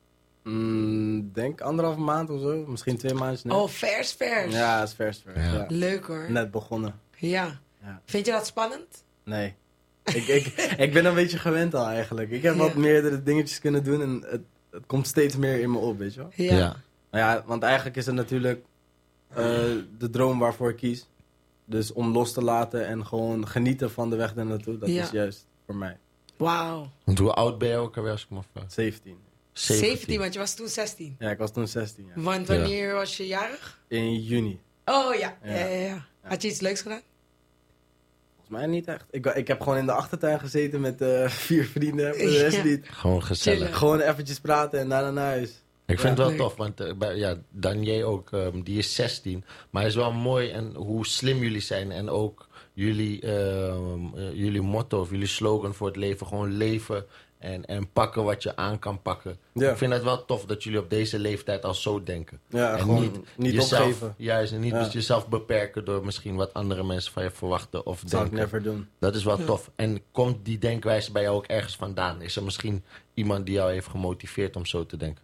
Mm, denk anderhalve maand of zo. Misschien twee maanden. Nee. Oh, vers, vers. Ja, het is vers, vers. Ja. Ja. Leuk hoor. Net begonnen. Ja. Ja. Vind je dat spannend? Nee. ik, ik, ik ben een beetje gewend al eigenlijk. Ik heb Ja. wat meerdere dingetjes kunnen doen en het, het komt steeds meer in me op, weet je wel. Ja. Ja. Maar ja, want eigenlijk is het natuurlijk eh, de droom waarvoor ik kies. Dus om los te laten en gewoon genieten van de weg daar naartoe, dat Ja. is juist voor mij. Wauw. Want hoe oud ben je ook alweer als ik me vraag? zeventien. zeventien, want je was toen zestien. Ja, ik was toen zestien, ja. Want wanneer was je jarig? In juni. Oh ja. Ja. Ja. Ja, ja. Had je iets leuks gedaan? Volgens mij niet echt. Ik, ik heb gewoon in de achtertuin gezeten met eh, vier vrienden. Voor de rest Ja. niet. Gewoon gezellig. Chillen. Gewoon eventjes praten en daarna naar huis. Ik vind Ja, het wel leuk. tof, want eh, bij- ja, Danier ook, ehm, die is zestien. Maar het is wel mooi en hoe slim jullie zijn. En ook jullie, ehm, eh, jullie motto of jullie slogan voor het leven. Gewoon leven en, en pakken wat je aan kan pakken. Ja. Ik vind het wel tof dat jullie op deze leeftijd al zo denken. Ja, en gewoon niet, niet jezelf, opgeven. Juist, en niet Ja. dus jezelf beperken door misschien wat andere mensen van je verwachten of Dat zou ik denken. never doen. Dat is wel Ja. tof. En komt die denkwijze bij jou ook ergens vandaan? Is er misschien iemand die jou heeft gemotiveerd om zo te denken?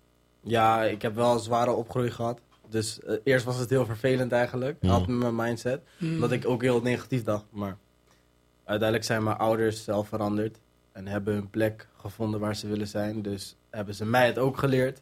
Ja, ik heb wel een zware opgroei gehad. Dus eh, eerst was het heel vervelend eigenlijk. Mm. Altijd met mijn mindset. Mm. Omdat ik ook heel negatief dacht. Maar uiteindelijk zijn mijn ouders zelf veranderd. En hebben hun plek gevonden waar ze willen zijn. Dus hebben ze mij het ook geleerd.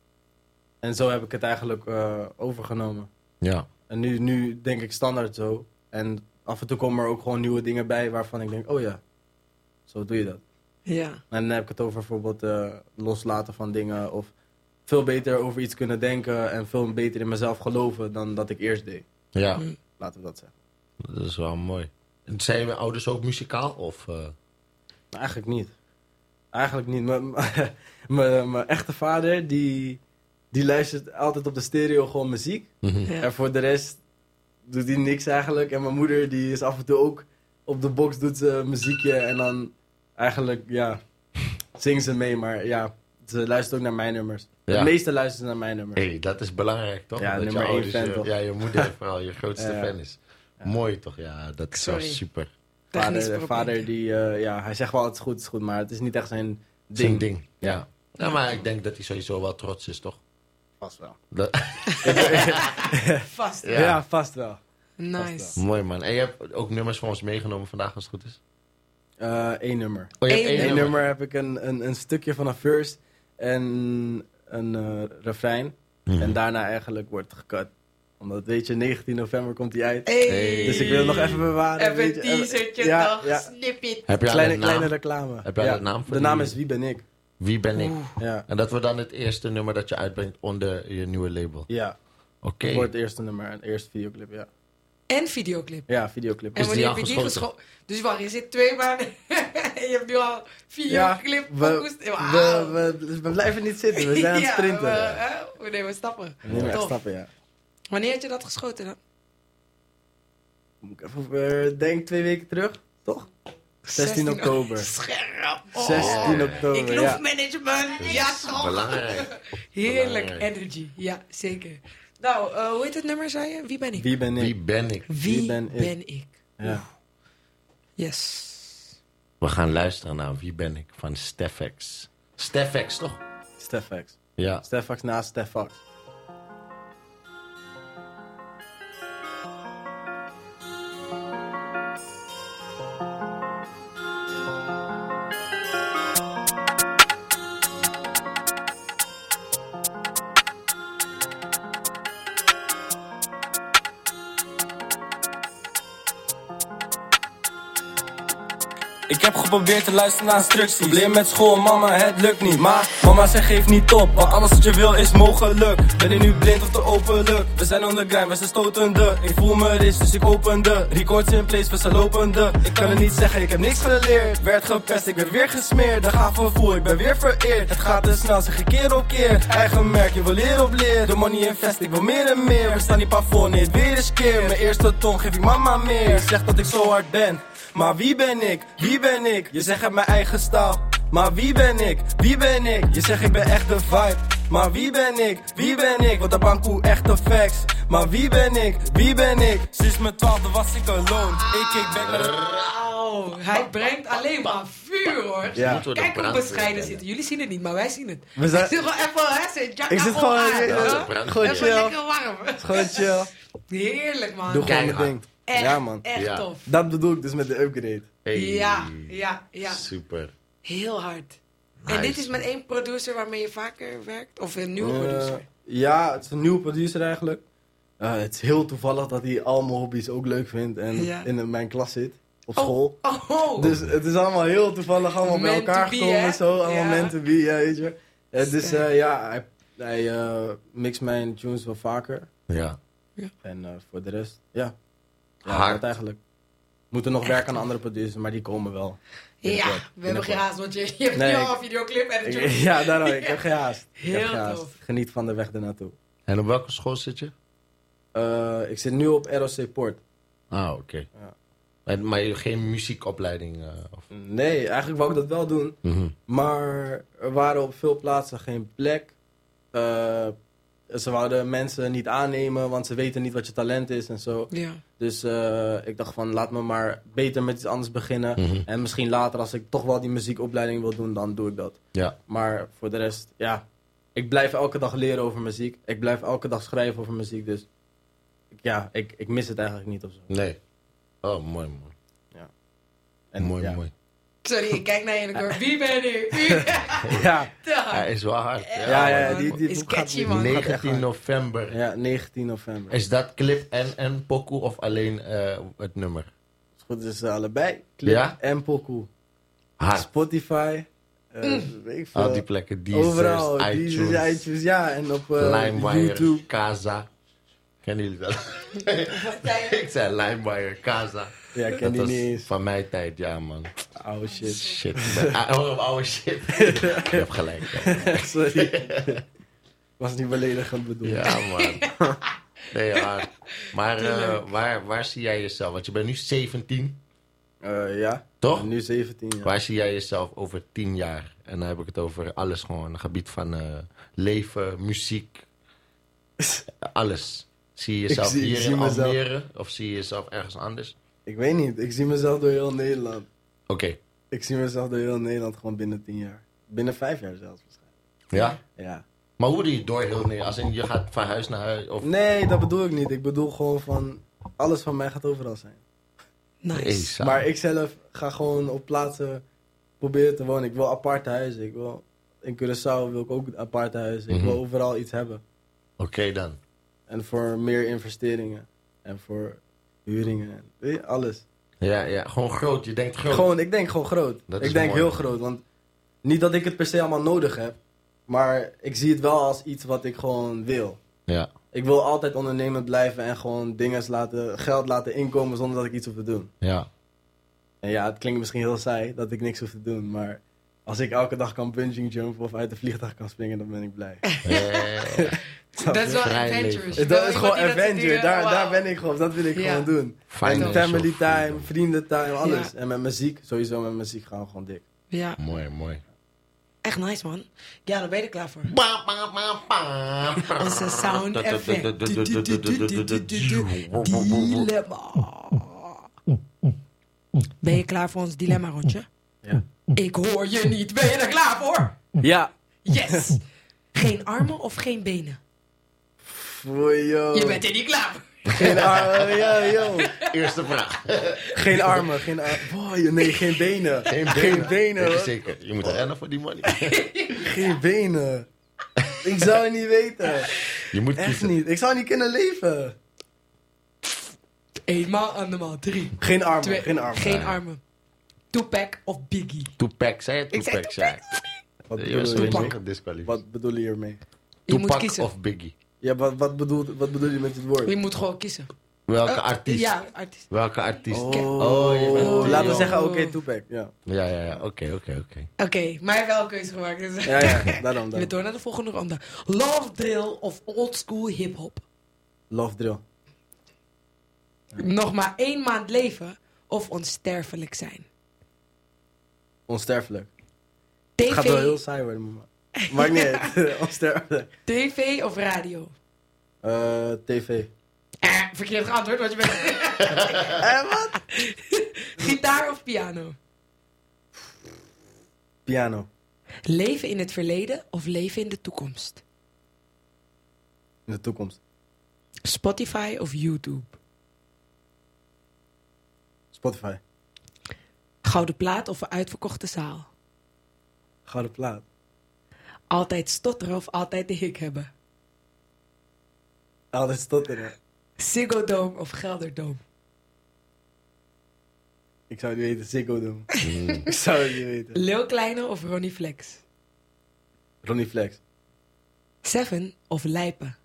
En zo heb ik het eigenlijk eh, overgenomen. Ja. En nu, nu denk ik standaard zo. En af en toe komen er ook gewoon nieuwe dingen bij waarvan ik denk, oh ja, zo doe je dat. Ja. En dan heb ik het over bijvoorbeeld eh, loslaten van dingen. Of veel beter over iets kunnen denken. En veel beter in mezelf geloven dan dat ik eerst deed. Ja, Mm. Laten we dat zeggen. dat is wel mooi. En zijn je ouders ook muzikaal? Of, eh? Maar eigenlijk niet. Eigenlijk niet. Mijn- Mijn mijn echte vader, die, die luistert altijd op de stereo gewoon muziek. Mhm. Ja. En voor de rest doet hij niks eigenlijk. En mijn moeder, die is af en toe ook op de box, doet ze muziekje. En dan eigenlijk, ja, zingt ze mee. Maar ja, ze luistert ook naar mijn nummers. Ja. De meeste luisteren naar mijn nummers. Hey, dat is belangrijk, toch? Ja, Dat je nummer één ouders fan, je- toch? Ja, je moeder vooral je grootste Ja. fan is. Mooi toch? Ja, dat is wel Sorry. super. Technisch Vader, probleem. vader die, eh, ja, hij zegt wel het is goed, het is goed. Maar het is niet echt zijn Ding, ding. ding. Ja. Ja, maar ik denk dat hij sowieso wel trots is, toch? Vast wel. Dat- Vast. Ja. Ja, vast wel. Nice. Mooi man. En je hebt ook nummers voor ons meegenomen vandaag, als het goed is? Eén uh, nummer. Oh, je hebt Eén één Eén nummer. nummer heb ik een, een, een stukje van een verse en een eh, refrein. Mhm. En daarna eigenlijk wordt het gecut. Omdat, weet je, negentien november komt die uit. Hey. Hey. Dus ik wil het nog even bewaren. Even weet een je, even- teasertje ja, toch? ja. Snip it. Heb je Kleine, een naam? kleine reclame. Heb jij ja. een naam voor De naam die- is Wie ben ik? Wie ben ik? Ja, En dat wordt dan het eerste nummer dat je uitbrengt onder je nieuwe label. ja. Oké. Voor het eerste nummer, een eerste videoclip, ja. En videoclip. Ja, videoclip. En Is die wanneer al heb je die geschoten? geschoten? Dus wacht, je zit twee maanden en je hebt nu al videoclip. we, focus- we, Wauw. we, we blijven niet zitten, we zijn aan het Ja, sprinten. we, hè, we nemen stappen. We nemen echt Tof. stappen, ja. Wanneer had je dat geschoten dan? Moet ik even over, denk twee weken terug, toch? zestien oktober. Scherp. Oh. zestien oktober, Ik geloof ja. management. Ja, toch? Belangrijk. Heerlijk. Belangrijk. Energy. Ja, zeker. Nou, uh, hoe heet het nummer, zei je? Wie ben ik? Wie ben ik? Wie ben ik? Wie Wie ben ben, ik? ik? Ja. Yes. We gaan luisteren naar Wie ben ik van Steffax. Steffax, toch? Steffax. Ja. Steffax naast Steffax. Ik heb geprobeerd te luisteren naar instructies. Probleem met school, mama, het lukt niet. Maar mama zegt geef niet op, want alles wat je wil is mogelijk. Ben je nu blind of te openlijk? We zijn on the grind, we zijn stotende. Ik voel me rich, dus ik opende. Records in place, we zijn lopende. Ik kan het niet zeggen, ik heb niks geleerd. Werd gepest, ik werd weer gesmeerd. De gaaf vervoer, ik ben weer vereerd. Het gaat te snel, zeg ik keer op keer. Eigen merk, je wil leer op leer. De money invest, ik wil meer en meer. We staan niet pa voor, nee, het weer is keer. Mijn eerste ton geef ik mama meer. Je zegt dat ik zo hard ben. Maar wie ben ik? Wie ben ik? Je zegt heb mijn eigen stijl. Maar wie ben ik? Wie ben ik? Je zegt ik ben echt de vibe. Maar wie ben ik? Wie ben ik? Want de bankoe echte facts. Maar wie ben ik? Wie ben ik? Sinds mijn twaalfde was ik alone. Ik keek back naar de... Wauw, hij brengt alleen maar vuur, hoor. Ja. Moeten we de Kijk hoe brand bescheiden weer zitten. Jullie zien het niet, maar wij zien het. We zijn- Ik zit gewoon even, hè, zit Jack Ik zit Apple gewoon- aan, ja, hè? ja, brand- Gewoon Even chill. lekker warm. Gewoon chill. Heerlijk, man. Doe gewoon mijn Keihard. ding. Echt, Ja, man. echt Ja. tof. Dat bedoel ik dus met de upgrade. Hey. Ja, ja, ja. Super. Heel hard. En Nice. dit is met één producer waarmee je vaker werkt? Of een nieuwe Eh, producer? Ja, het is een nieuwe producer eigenlijk. Uh, het is heel toevallig dat hij al mijn hobby's ook leuk vindt en Ja. in mijn klas zit. Op Oh, school. Oh, oh. Dus het is allemaal heel toevallig allemaal bij Meant to elkaar be, gekomen. hè? Zo, allemaal Ja. meant to be, ja, weet je. Uh, dus Sterk. uh, ja, hij, hij uh, mixt mijn tunes wel vaker. Ja. En uh, voor de rest, ja. Ja, Hard. dat eigenlijk. We moeten nog werken aan andere producers, maar die komen wel. Ja, Binnenkort. we hebben geen haast, want je, je hebt Nee, nu ik- al een videoclip en een Ik- tune. ja, daarom. Ik heb gehaast. Ik heb Heel gehaast. tof. Geniet van de weg ernaartoe. En op welke school zit je? Uh, ik zit nu op R O C Poort. Ah, oké. Ja. En- Maar je hebt geen muziekopleiding? eh, of... Nee, eigenlijk wou ik dat wel doen. Mhm. Maar er waren op veel plaatsen geen plek. Uh, ze wouden mensen niet aannemen, want ze weten niet wat je talent is en zo. Ja. Dus uh, ik dacht van, laat me maar beter met iets anders beginnen. Mhm. En misschien later, als ik toch wel die muziekopleiding wil doen, dan doe ik dat. Ja. Maar voor de rest, ja. Ik blijf elke dag leren over muziek. Ik blijf elke dag schrijven over muziek. Dus ik- ja, ik, ik mis het eigenlijk niet of zo. Nee. Oh, mooi, mooi. En, mooi, ja. mooi. Sorry, ik kijk naar je en ik hoor, wie ben ik? Wie ben ik? Ja, Te hard. Hij is wel hard. Ja, ja, ja, man. die, die Is gaat- catchy, die man. gaat echt negentien hard. november. Ja, negentien november. Is dat clip en, en pokoe of alleen eh, het nummer? Goed, dus uh, allebei. Clip Ja? en pokoe. Hard. Spotify. uh, weet ik veel. Al die plekken. Deezers, Overal. iTunes, Deezers, iTunes, ja. En op uh, LimeWire, YouTube. Kaza. Kennen jullie dat? Ik zei LimeWire, Kaza. Ja, ik ken Dat die was niet eens. van mijn tijd, ja man. Oh shit. Shit. ik ben- ah, oh, oude shit. Je hebt gelijk. Ja, Sorry. Was niet beledigend bedoeld. ja man. Nee, hard. Maar eh, waar, waar zie jij jezelf? Want je bent nu zeventien. Uh, ja. Toch? Nu zeventien, ja. Waar zie jij jezelf over tien jaar? En dan heb ik het over alles gewoon. Een gebied van eh, leven, muziek. Alles. Zie je jezelf Ik zie- ik hier zie in mezelf- Almere? Of zie je jezelf ergens anders? Ik weet niet. Ik zie mezelf door heel Nederland. Oké. Ik zie mezelf door heel Nederland gewoon binnen tien jaar. Binnen vijf jaar zelfs waarschijnlijk. Ja? Ja. Maar hoe doe je het door heel Nederland? Als in je gaat van huis naar huis? Of... Nee, dat bedoel ik niet. Ik bedoel gewoon van... Alles van mij gaat overal zijn. Nice. Hey, Sam. Maar ik zelf ga gewoon op plaatsen proberen te wonen. Ik wil aparte huizen. Ik wil, in Curaçao wil ik ook aparte huizen. Ik Mhm. wil overal iets hebben. Oké dan. En voor meer investeringen. En voor huringen. En, weet je, alles. Ja, ja, gewoon groot. Je denkt groot. Gewoon, ik denk gewoon groot. Dat ik is denk mooi. heel groot. Want niet dat ik het per se allemaal nodig heb. Maar ik zie het wel als iets wat ik gewoon wil. Ja. Ik wil altijd ondernemend blijven en gewoon dingen laten, geld laten inkomen zonder dat ik iets hoef te doen. Ja. En ja, het klinkt misschien heel saai dat ik niks hoef te doen, maar als ik elke dag kan bungee jumpen of uit de vliegtuig kan springen, dan ben ik blij. Eh, Dat is wel Vrij adventurous. leven. Dat is gewoon Iemand die dat adventure. doet, Daar, wow. daar ben ik gewoon. Dat wil ik Ja. gewoon doen. Financial En family time, freedom. vriendentime, alles. Ja. En met muziek, sowieso met muziek gaan we gewoon dik. Ja, Mooi, mooi. echt nice man. Ja, daar ben je er klaar voor. Onze sound effect. Dilemma. Ben je klaar voor ons dilemma rondje? Ja. Ik hoor je niet. Ben je er klaar voor? Ja. Yes. Geen armen of geen benen? Oei, yo. Je bent er niet klaar voor. Geen armen, yo, yo. Eerste vraag. Geen armen, geen armen. Nee, geen benen. Geen benen. Geen benen, Weet je hoor. zeker. Je moet rennen voor die money. Geen benen. Ik zou het niet weten. Je moet Echt kiezen. niet. Ik zou niet kunnen leven. Eenmaal, andermaal, drie. Geen armen, Twee, geen armen. Geen armen. Tupac of Biggie? Tupac, zei je Ik zei Tupac, zei Wat je. bedoel was je sowieso hiermee? gedisqualificeerd. Wat bedoel je hiermee? Je moet Tupac kiezen. of Biggie? Ja, wat, wat, bedoel, wat bedoel je met dit woord? Je moet gewoon kiezen. Welke Eh, artiest? Ja, artiest. Welke artiest? Oh, Oh, je bent- laten we oh. zeggen, oké, Tupac. Ja, Ja, ja, ja. Oké, oké, oké. Oké, maar hij heeft wel een keuze gemaakt. Dus. ja, ja daarom, Je daarom. bent door naar de volgende ronde. Love drill of old school hip hop? Love drill. Nog maar één maand leven of onsterfelijk zijn? Onsterfelijk. T Het gaat wel heel V, saai worden, maar maakt niet uit. Onsterfelijk. T V of radio? Eh, tv. Eh, verkeerd geantwoord, want je bent... Eh, wat? Gitaar of piano? Piano. Leven in het verleden of leven in de toekomst? In de toekomst. Spotify of YouTube? Spotify. Gouden plaat of een uitverkochte zaal? Gouden plaat. Altijd stotteren of altijd de hik hebben? Altijd stotteren. Ziggo Dome of Gelderdoom? Ik zou het niet weten, Ziggo doen. Ik zou het niet weten. Lil Kleine of Ronnie Flex? Ronnie Flex. Seven of Lijpen?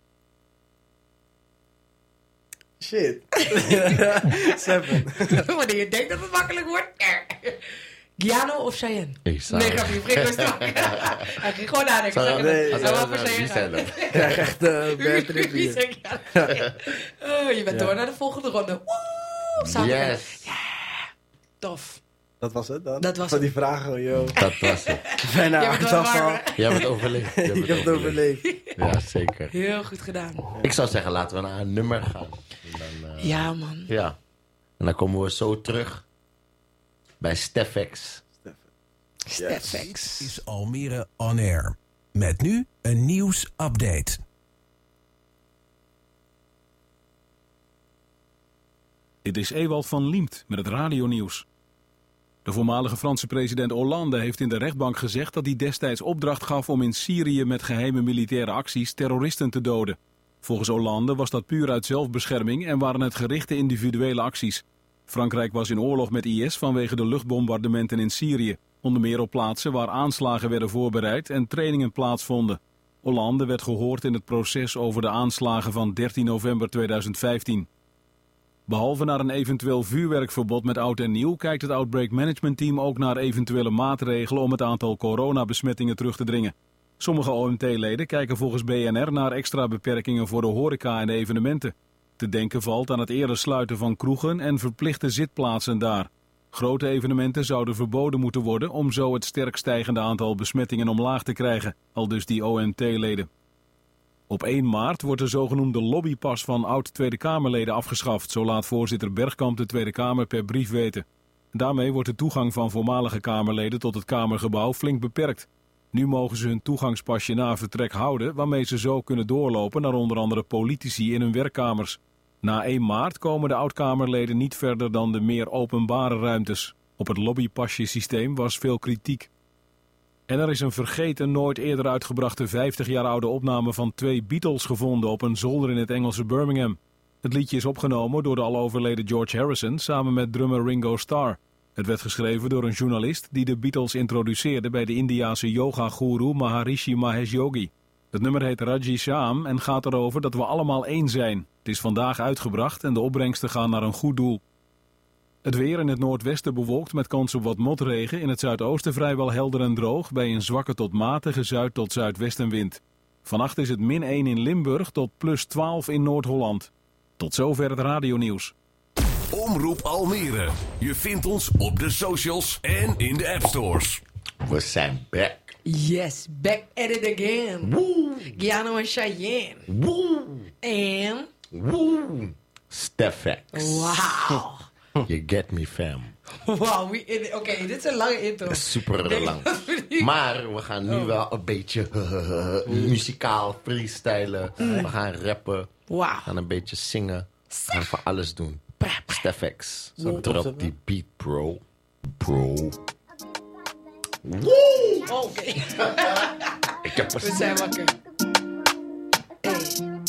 Shit. Seven. Wanneer je denkt dat het makkelijk wordt. Giano of Cheyenne? Ik zou- Nee, grapje, vergeet rustig. Hij ging gewoon nadenken. Zou- Zeg nee, het. zou- Zou wel voor Wie Cheyenne zijn gaan. dat? Ik krijg echt uh, bad trip Wie hier. zeg je? Oh, je bent Ja. door naar de volgende ronde. Woe! Samen. Yes. Tof. Dat was het dan? Dat was Van die vragen, yo. Dat was het. Bijna Jij bent wel hartafval. warm, hè? Je hebt het overleefd. Je hebt Ik heb het overleefd. Ja, zeker. Heel goed gedaan. Ik zou zeggen, laten we naar een nummer gaan. En dan, eh, Ja, man. ja. En dan komen we zo terug bij Steffex. Steffex. Is Almere On Air. Met nu een nieuwsupdate. Dit is Ewald van Liemt met het radionieuws. De voormalige Franse president Hollande heeft in de rechtbank gezegd dat hij destijds opdracht gaf om in Syrië met geheime militaire acties terroristen te doden. Volgens Hollande was dat puur uit zelfbescherming en waren het gerichte individuele acties. Frankrijk was in oorlog met I S vanwege de luchtbombardementen in Syrië. Onder meer op plaatsen waar aanslagen werden voorbereid en trainingen plaatsvonden. Hollande werd gehoord in het proces over de aanslagen van dertien november tweeduizend vijftien. Behalve naar een eventueel vuurwerkverbod met oud en nieuw kijkt het Outbreak Management Team ook naar eventuele maatregelen om het aantal coronabesmettingen terug te dringen. Sommige O M T-leden kijken volgens B N R naar extra beperkingen voor de horeca en de evenementen. Te denken valt aan het eerder sluiten van kroegen en verplichte zitplaatsen daar. Grote evenementen zouden verboden moeten worden om zo het sterk stijgende aantal besmettingen omlaag te krijgen, aldus die O M T-leden. Op één maart wordt de zogenoemde lobbypas van oud-Tweede Kamerleden afgeschaft, zo laat voorzitter Bergkamp de Tweede Kamer per brief weten. Daarmee wordt de toegang van voormalige Kamerleden tot het Kamergebouw flink beperkt. Nu mogen ze hun toegangspasje na vertrek houden, waarmee ze zo kunnen doorlopen naar onder andere politici in hun werkkamers. Na één maart komen de oud-Kamerleden niet verder dan de meer openbare ruimtes. Op het lobbypasjesysteem was veel kritiek. En er is een vergeten, nooit eerder uitgebrachte vijftig jaar oude opname van twee Beatles gevonden op een zolder in het Engelse Birmingham. Het liedje is opgenomen door de al overleden George Harrison samen met drummer Ringo Starr. Het werd geschreven door een journalist die de Beatles introduceerde bij de Indiase yoga-goeroe Maharishi Mahesh Yogi. Het nummer heet Raji Shyam en gaat erover dat we allemaal één zijn. Het is vandaag uitgebracht en de opbrengsten gaan naar een goed doel. Het weer in het noordwesten bewolkt met kans op wat motregen. In het zuidoosten vrijwel helder en droog bij een zwakke tot matige zuid- tot zuidwestenwind. Vannacht is het min één in Limburg tot plus twaalf in Noord-Holland. Tot zover het radionieuws. Omroep Almere. Je vindt ons op de socials en in de appstores. We zijn back. Yes, back at it again. Woe. Giano en Cheyenne. Woe. En... Woe. Steffax. Wauw. You get me, fam. Wauw, oké, okay, dit is een lange intro. Super lang. Maar we gaan nu oh. wel een beetje uh, muzikaal freestylen. Mm. We gaan rappen. Wow. We gaan een beetje zingen. We gaan van alles doen. Steffax. Zo drop die beat, bro. Bro. Woe! Oké. Okay. Ik heb er We zijn wakker. Hey.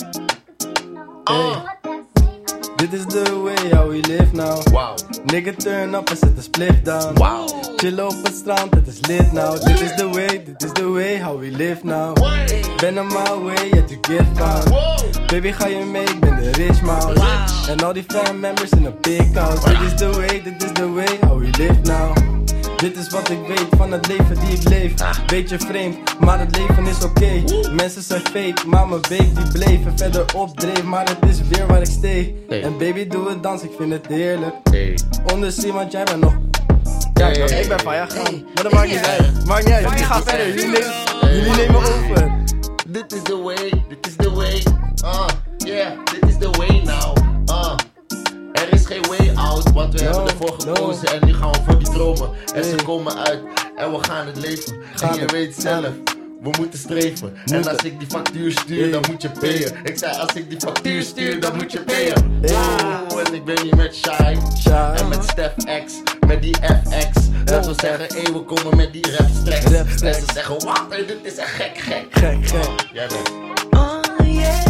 Oh. Dit is the way how we live now. Wow. Nigga turn up en zet de split down. Wow. Chillen op het strand, het is lit now. Yeah. Dit is the way, dit is the way how we live now. Hey. Ben on my way, yet to get found. Wow. Baby ga je mee, ik ben de rich mouse. Wow. En al die fam members in een big house. Dit is the way, dit is the way how we live now. Dit is wat ik weet van het leven die ik leef. Ah. Beetje vreemd, maar het leven is oké. Okay. Mensen zijn fake, maar mijn beek die bleef en verder opdreef. Maar het is weer waar ik stay. Hey. En baby doe het dans, ik vind het heerlijk. Hey. Onderzien, want jij bent nog... Kijk, Hey. ik ben van ja gaan. Hey. Maar dat maakt niet Hey. uit. Maakt niet uit, jullie gaan verder. Jullie nemen, jullie nemen over. Dit is the way, dit is the way. Uh, yeah, dit is the way now. Uh. Er is geen way out, want we no, hebben ervoor gekozen no. En nu gaan we voor die dromen. En hey. Ze komen uit en we gaan het leven. Gaan en je weet zelf, we moeten streven. Moeten. En als ik die factuur stuur, hey. Dan moet je payen. Ik zei, als ik die factuur stuur, dan moet je payen. Hey. Wow, en ik ben hier met Shy, Shy. En met Stef X, met die F X. Dat wil zeggen, hey, we komen met die rap straks. Rap en ze zeggen, wat, hey, dit is echt gek, gek. Gek, gek. Oh, jij bent. Oh yeah,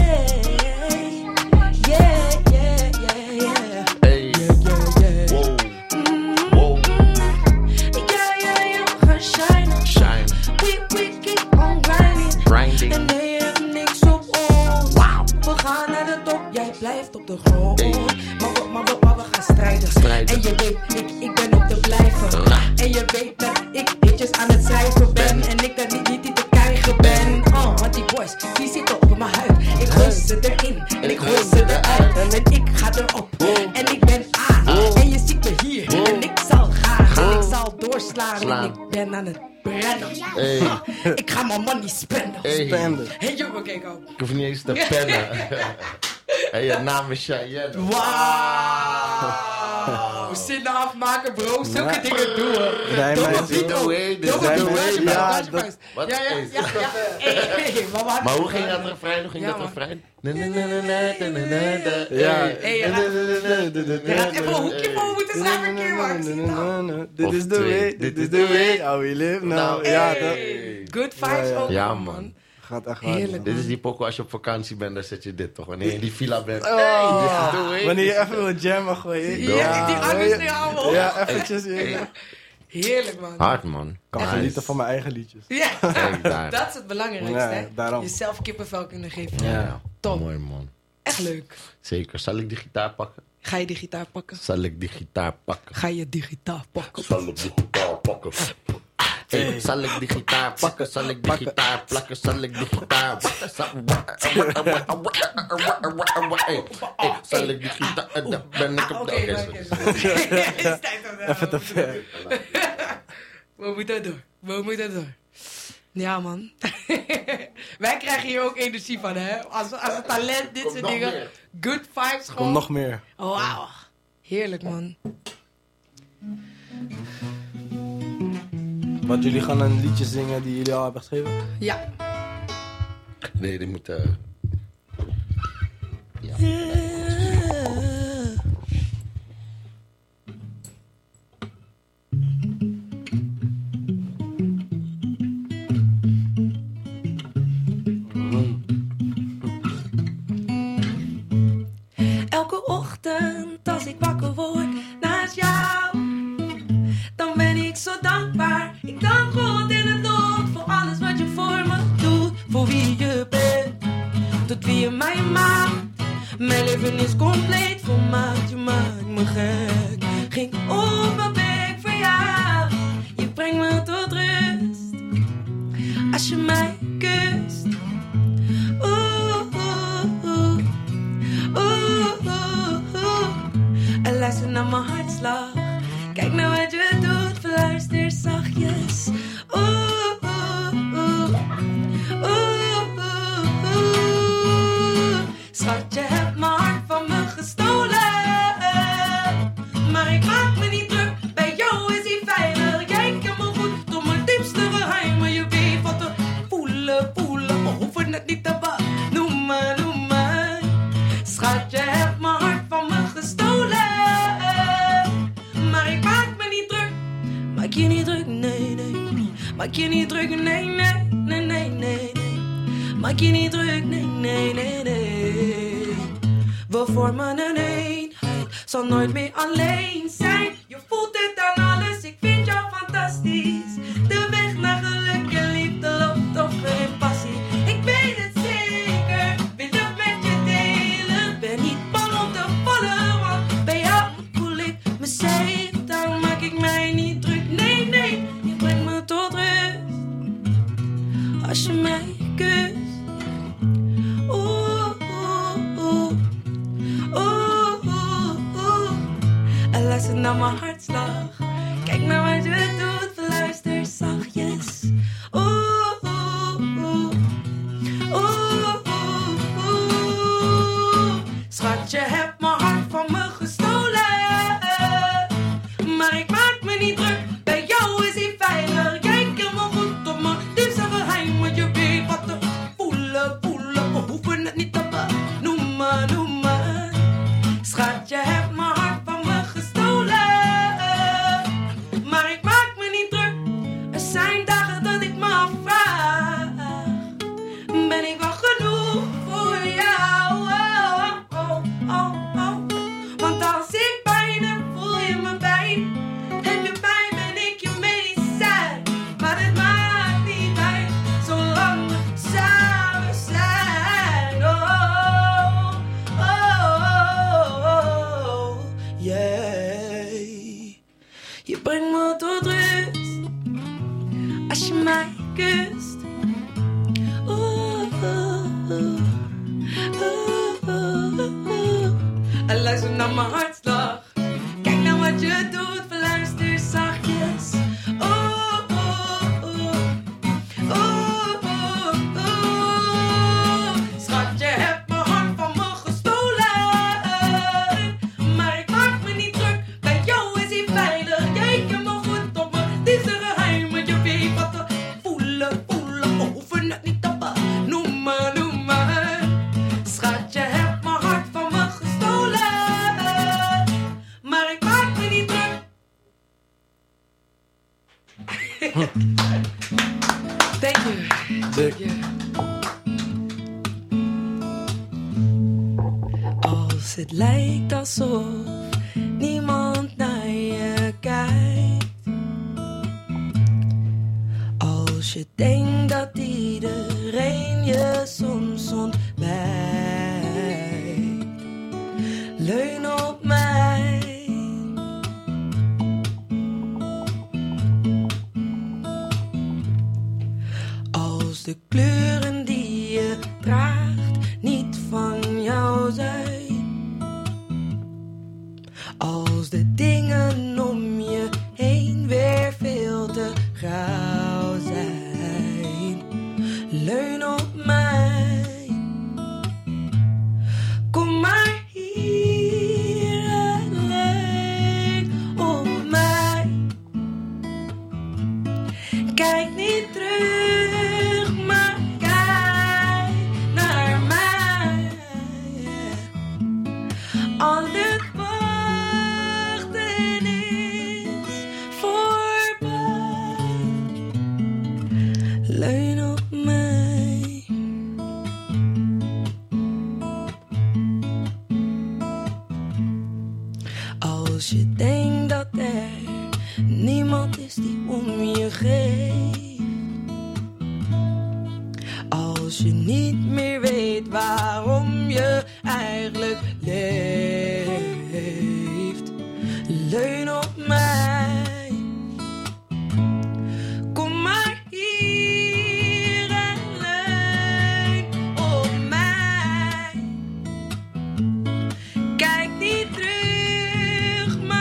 yeah. Grinding. En nee, je hebt niks op ons. Wow. We gaan naar de top, jij blijft op de grond. Hey. Maar, we, maar, we, maar we gaan strijden. strijden. En je weet, ik, ik ben op de blijven. Ra. En je weet dat ik hitjes aan het schrijven ben. En ik dat niet, niet die te krijgen ben. Oh, want die boys, die zitten op mijn huid. Ik gooi ze erin en ik gooi ze eruit. En ik ga erop en ik ben aan. En je ziet me hier en ik zal gaan. En ik zal doorslaan Slaan. en ik ben aan het brennen. Hey. Ik ga mijn money spenden. Hey. Spenden. Hey jongen, kijk op. Ik hoef niet eens te pennen. En je naam is Cheyenne. Wauw. Zinnen afmaken, bro. Zulke ja. dingen doen we. Dit is the way. Dit is the way. Ja, Wat? ja, ja, ja, ja. Hey, maar, maar hoe ging dat refrein? Hoe ging ja, dat refrein? Ja. Hey, je gaat even een hoekje voor moeten zijn een keer, man. Dit is the way, dit is the way how we live now. Ja, dat... Good vibes ook, ja, man. Gaat echt heerlijk. Dit is die pokoe als je op vakantie bent, dan zet je dit toch. Wanneer je in die villa bent. Oh, hey, dit is the way. Wanneer je even wil jammen gooien. Ja, ja, die angst nu allemaal. Ja, eventjes. Hey. Heerlijk, man. Hard, man. Ik kan nice. genieten van mijn eigen liedjes. Ja, Kijk, daar. dat is het belangrijkste, ja, hè? daarom. Jezelf kippenvel kunnen geven. Ja, top. Mooi, man. Echt leuk. Zeker. Zal ik die gitaar pakken? Ga je die gitaar pakken? Zal ik die gitaar pakken? Ga je die gitaar pakken? Zal ik die gitaar pakken? Hey, zal ik die gitaar pakken? Zal ik die gitaar plakken? Zal ik die gitaar pakken? Zal ik die gitaar... Ben ik op de... Even te ver. We moeten door. We moeten door. Ja, man. Wij krijgen hier ook energie van, hè? Als, als het talent, dit soort dingen. Meer. Good vibes gewoon. Komt nog meer. Oh, wauw. Heerlijk, man. Want jullie gaan een liedje zingen die jullie al hebben geschreven? Ja. Nee, die moet... Uh... Ja. Elke ochtend als ik wakker word naast jou, dan ben ik zo dankbaar. Ik dank God in het lot voor alles wat je voor me doet. Voor wie je bent, tot wie je mij maakt. Mijn leven is compleet volmaakt, je maakt me gek. Geen open bek voor jou, je brengt me tot rust. Als je mij kust, naar mijn hartslag. Kijk nou wat je doet, fluister zachtjes. Oeh, oeh, oeh. Oeh, oeh, oeh. Schat, je hebt mijn hart van me gestolen. Maar ik maak me niet druk, bij jou is hij veilig. Jij kent me goed, door mijn diepste geheimen. Je weet wat we voelen, voelen. We hoeven het niet te benoemen, noemen. Schat, je hebt mijn hart van me gestolen. Maar ik maak me niet druk. Maak je niet druk, nee, nee. Maak je niet druk, nee, nee, nee, nee, nee. Maak je niet druk, nee, nee, nee, nee. We vormen een eenheid, zal nooit meer alleen zijn. Je voelt het aan alles, ik vind jou fantastisch. De weg naar geluk en liefde loopt over in passie. Ik weet het zeker, wil het met je delen. Ben niet bang om te vallen, want bij jou voel ik me safe. Dan maak ik mij niet druk, nee, nee. Je brengt me tot rust, als je mij kust. Oeh, oeh, oeh. Oeh, oeh, oeh. En luister naar mijn hartslag. Kijk naar wat je doet, fluister zachtjes. Oeh, oeh, oeh. Oeh, oeh, oeh. Schat, je hebt mijn hart van me gestolen. Maar ik maak me niet druk, bij jou is hij veilig. Jij kent me goed op mijn diepste geheim. Want je weet wat we voelen, voelen. We hoeven het niet te benoemen, noemen. Schat, je hebt mijn hart van me gestolen. Maar ik maak me niet druk. Er zijn dagen dat ik me afvraag. Ben ik wel genoeg voor jou? Oh, oh, oh, oh. Want als ik pijn heb, voel je me pijn. Heb je pijn, ben ik je medicijn. Maar het maakt niet uit, zolang we samen zijn. Oh, oh, oh, oh, yeah. Je brengt me tot rust, als je mij kust. Oeh, oeh, oeh. Oeh, oeh, oeh. En luister naar mijn hartslag. Kijk naar wat je doet, fluister zachtjes. Oeh, oeh, oeh. Oeh, oeh, oeh. Schat, je hebt mijn hart van me gestolen. Maar ik maak me niet druk, bij jou is hij veilig. Jij kent me goed op mijn diepste geheimen. Je weet wat we voelen, voelen. We hoeven het niet te benoemen, noemen. Schat, je hebt mijn hart van me gestolen. Maar ik maak me niet druk. Thank you. Thank you. Als het lijkt alsof niemand naar je kijkt. Als je denkt dat iedereen je soms ontwijkt. Leun op mij. Als de kleuren die je draagt niet van jou zijn. Als de dingen om je heen weer veel te grauw zijn. Leun op mij. Kom maar hier en leun op mij. Kijk niet terug, maar kijk naar mij. Al het wachten is voorbij. Leun op mij. Als je denkt dat er niemand is die om je geeft. Als je niet meer weet waarom je eigenlijk leeft. Leun op mij. Kom maar hier en leun op mij. Kijk niet terug, maar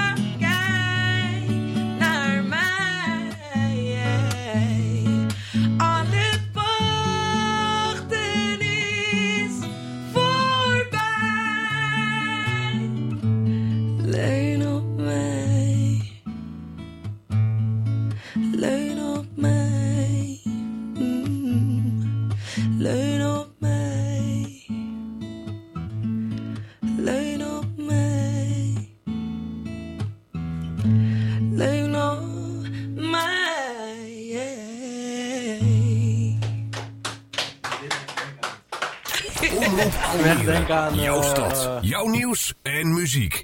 Almere, denk aan, uh, jouw stad, jouw nieuws en muziek.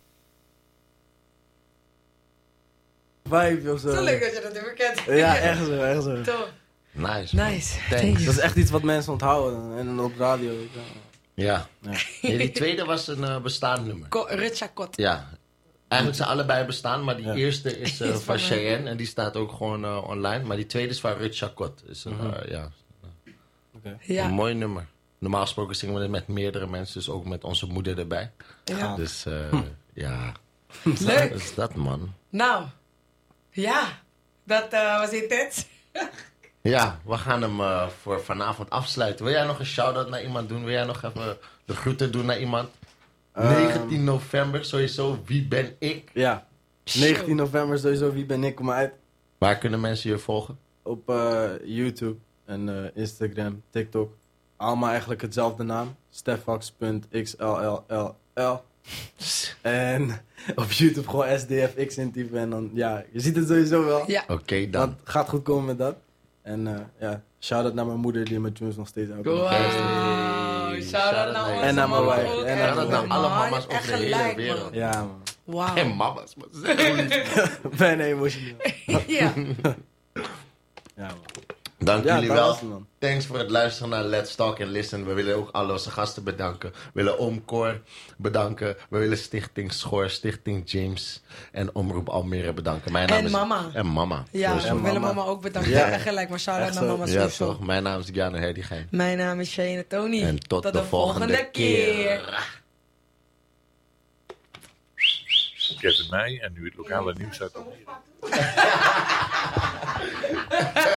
Vibe of zo. Zo leuk dat je dat nummer kent. Ja, echt zo, echt zo. Toch. Nice. Nice. Thanks. Dat is echt iets wat mensen onthouden. En op radio. Weet je. Ja. Ja. Nee, die tweede was een uh, bestaand nummer. Ko- Rutja Kot. Ja. Eigenlijk zijn allebei bestaan, maar die Ja. eerste is, uh, Is van van, uh, Cheyenne en die staat ook gewoon uh, online. Maar die tweede is van Rut Chakot. Is een, Mhm. uh, ja, Okay. Ja. een mooi nummer. Normaal gesproken zingen we dit met meerdere mensen, dus ook met onze moeder erbij. Ja. Dus uh, ja, Leuk. dat is dat, man. Nou. Ja. Dat uh, was intens. Ja, we gaan hem uh, voor vanavond afsluiten. Wil jij nog een shout-out naar iemand doen? Wil jij nog even de groeten doen naar iemand? Um, negentien november, sowieso. Wie ben ik? Ja. negentien november sowieso. Wie ben ik? Kom maar uit. Waar kunnen mensen je volgen? Op uh, YouTube en uh, Instagram, TikTok. Allemaal eigenlijk hetzelfde naam. Stefax punt x l l l l. En op YouTube gewoon S D F X intypen. En dan, ja, je ziet het sowieso wel. Ja. Oké, okay, dan. Want het gaat goed komen met dat. En uh, ja, shout-out naar mijn moeder die mijn tunes nog steeds elke dag luistert. Wow. Shout-out naar onze En naar mijn mama wife. ook. En naar Shout-out mijn naar alle Man, mama's over echt de hele gelijk, wereld. man. Ja, man. Wauw. En mama's, man. Bijna emotioneel. Ja. Ja, man. Dank Ja, jullie dat wel. was het, man. Thanks voor het luisteren naar Let's Talk and Listen. We willen ook alle onze gasten bedanken. We willen Oom Cor bedanken. We willen Stichting Schoor, Stichting James en Omroep Almere bedanken. Mijn naam En is... mama. En mama. Ja, Sowieso. we En willen mama. mama ook bedanken. Ja. Ja, gelijk, maar shout-out Echt naar zo. mama Ja, sowieso. toch. Mijn naam is Gianna Herdigheim. Mijn naam is Shane Tony. En tot, de, volgende, keer. Kevin Meij en nu het lokale nieuws uit Almere.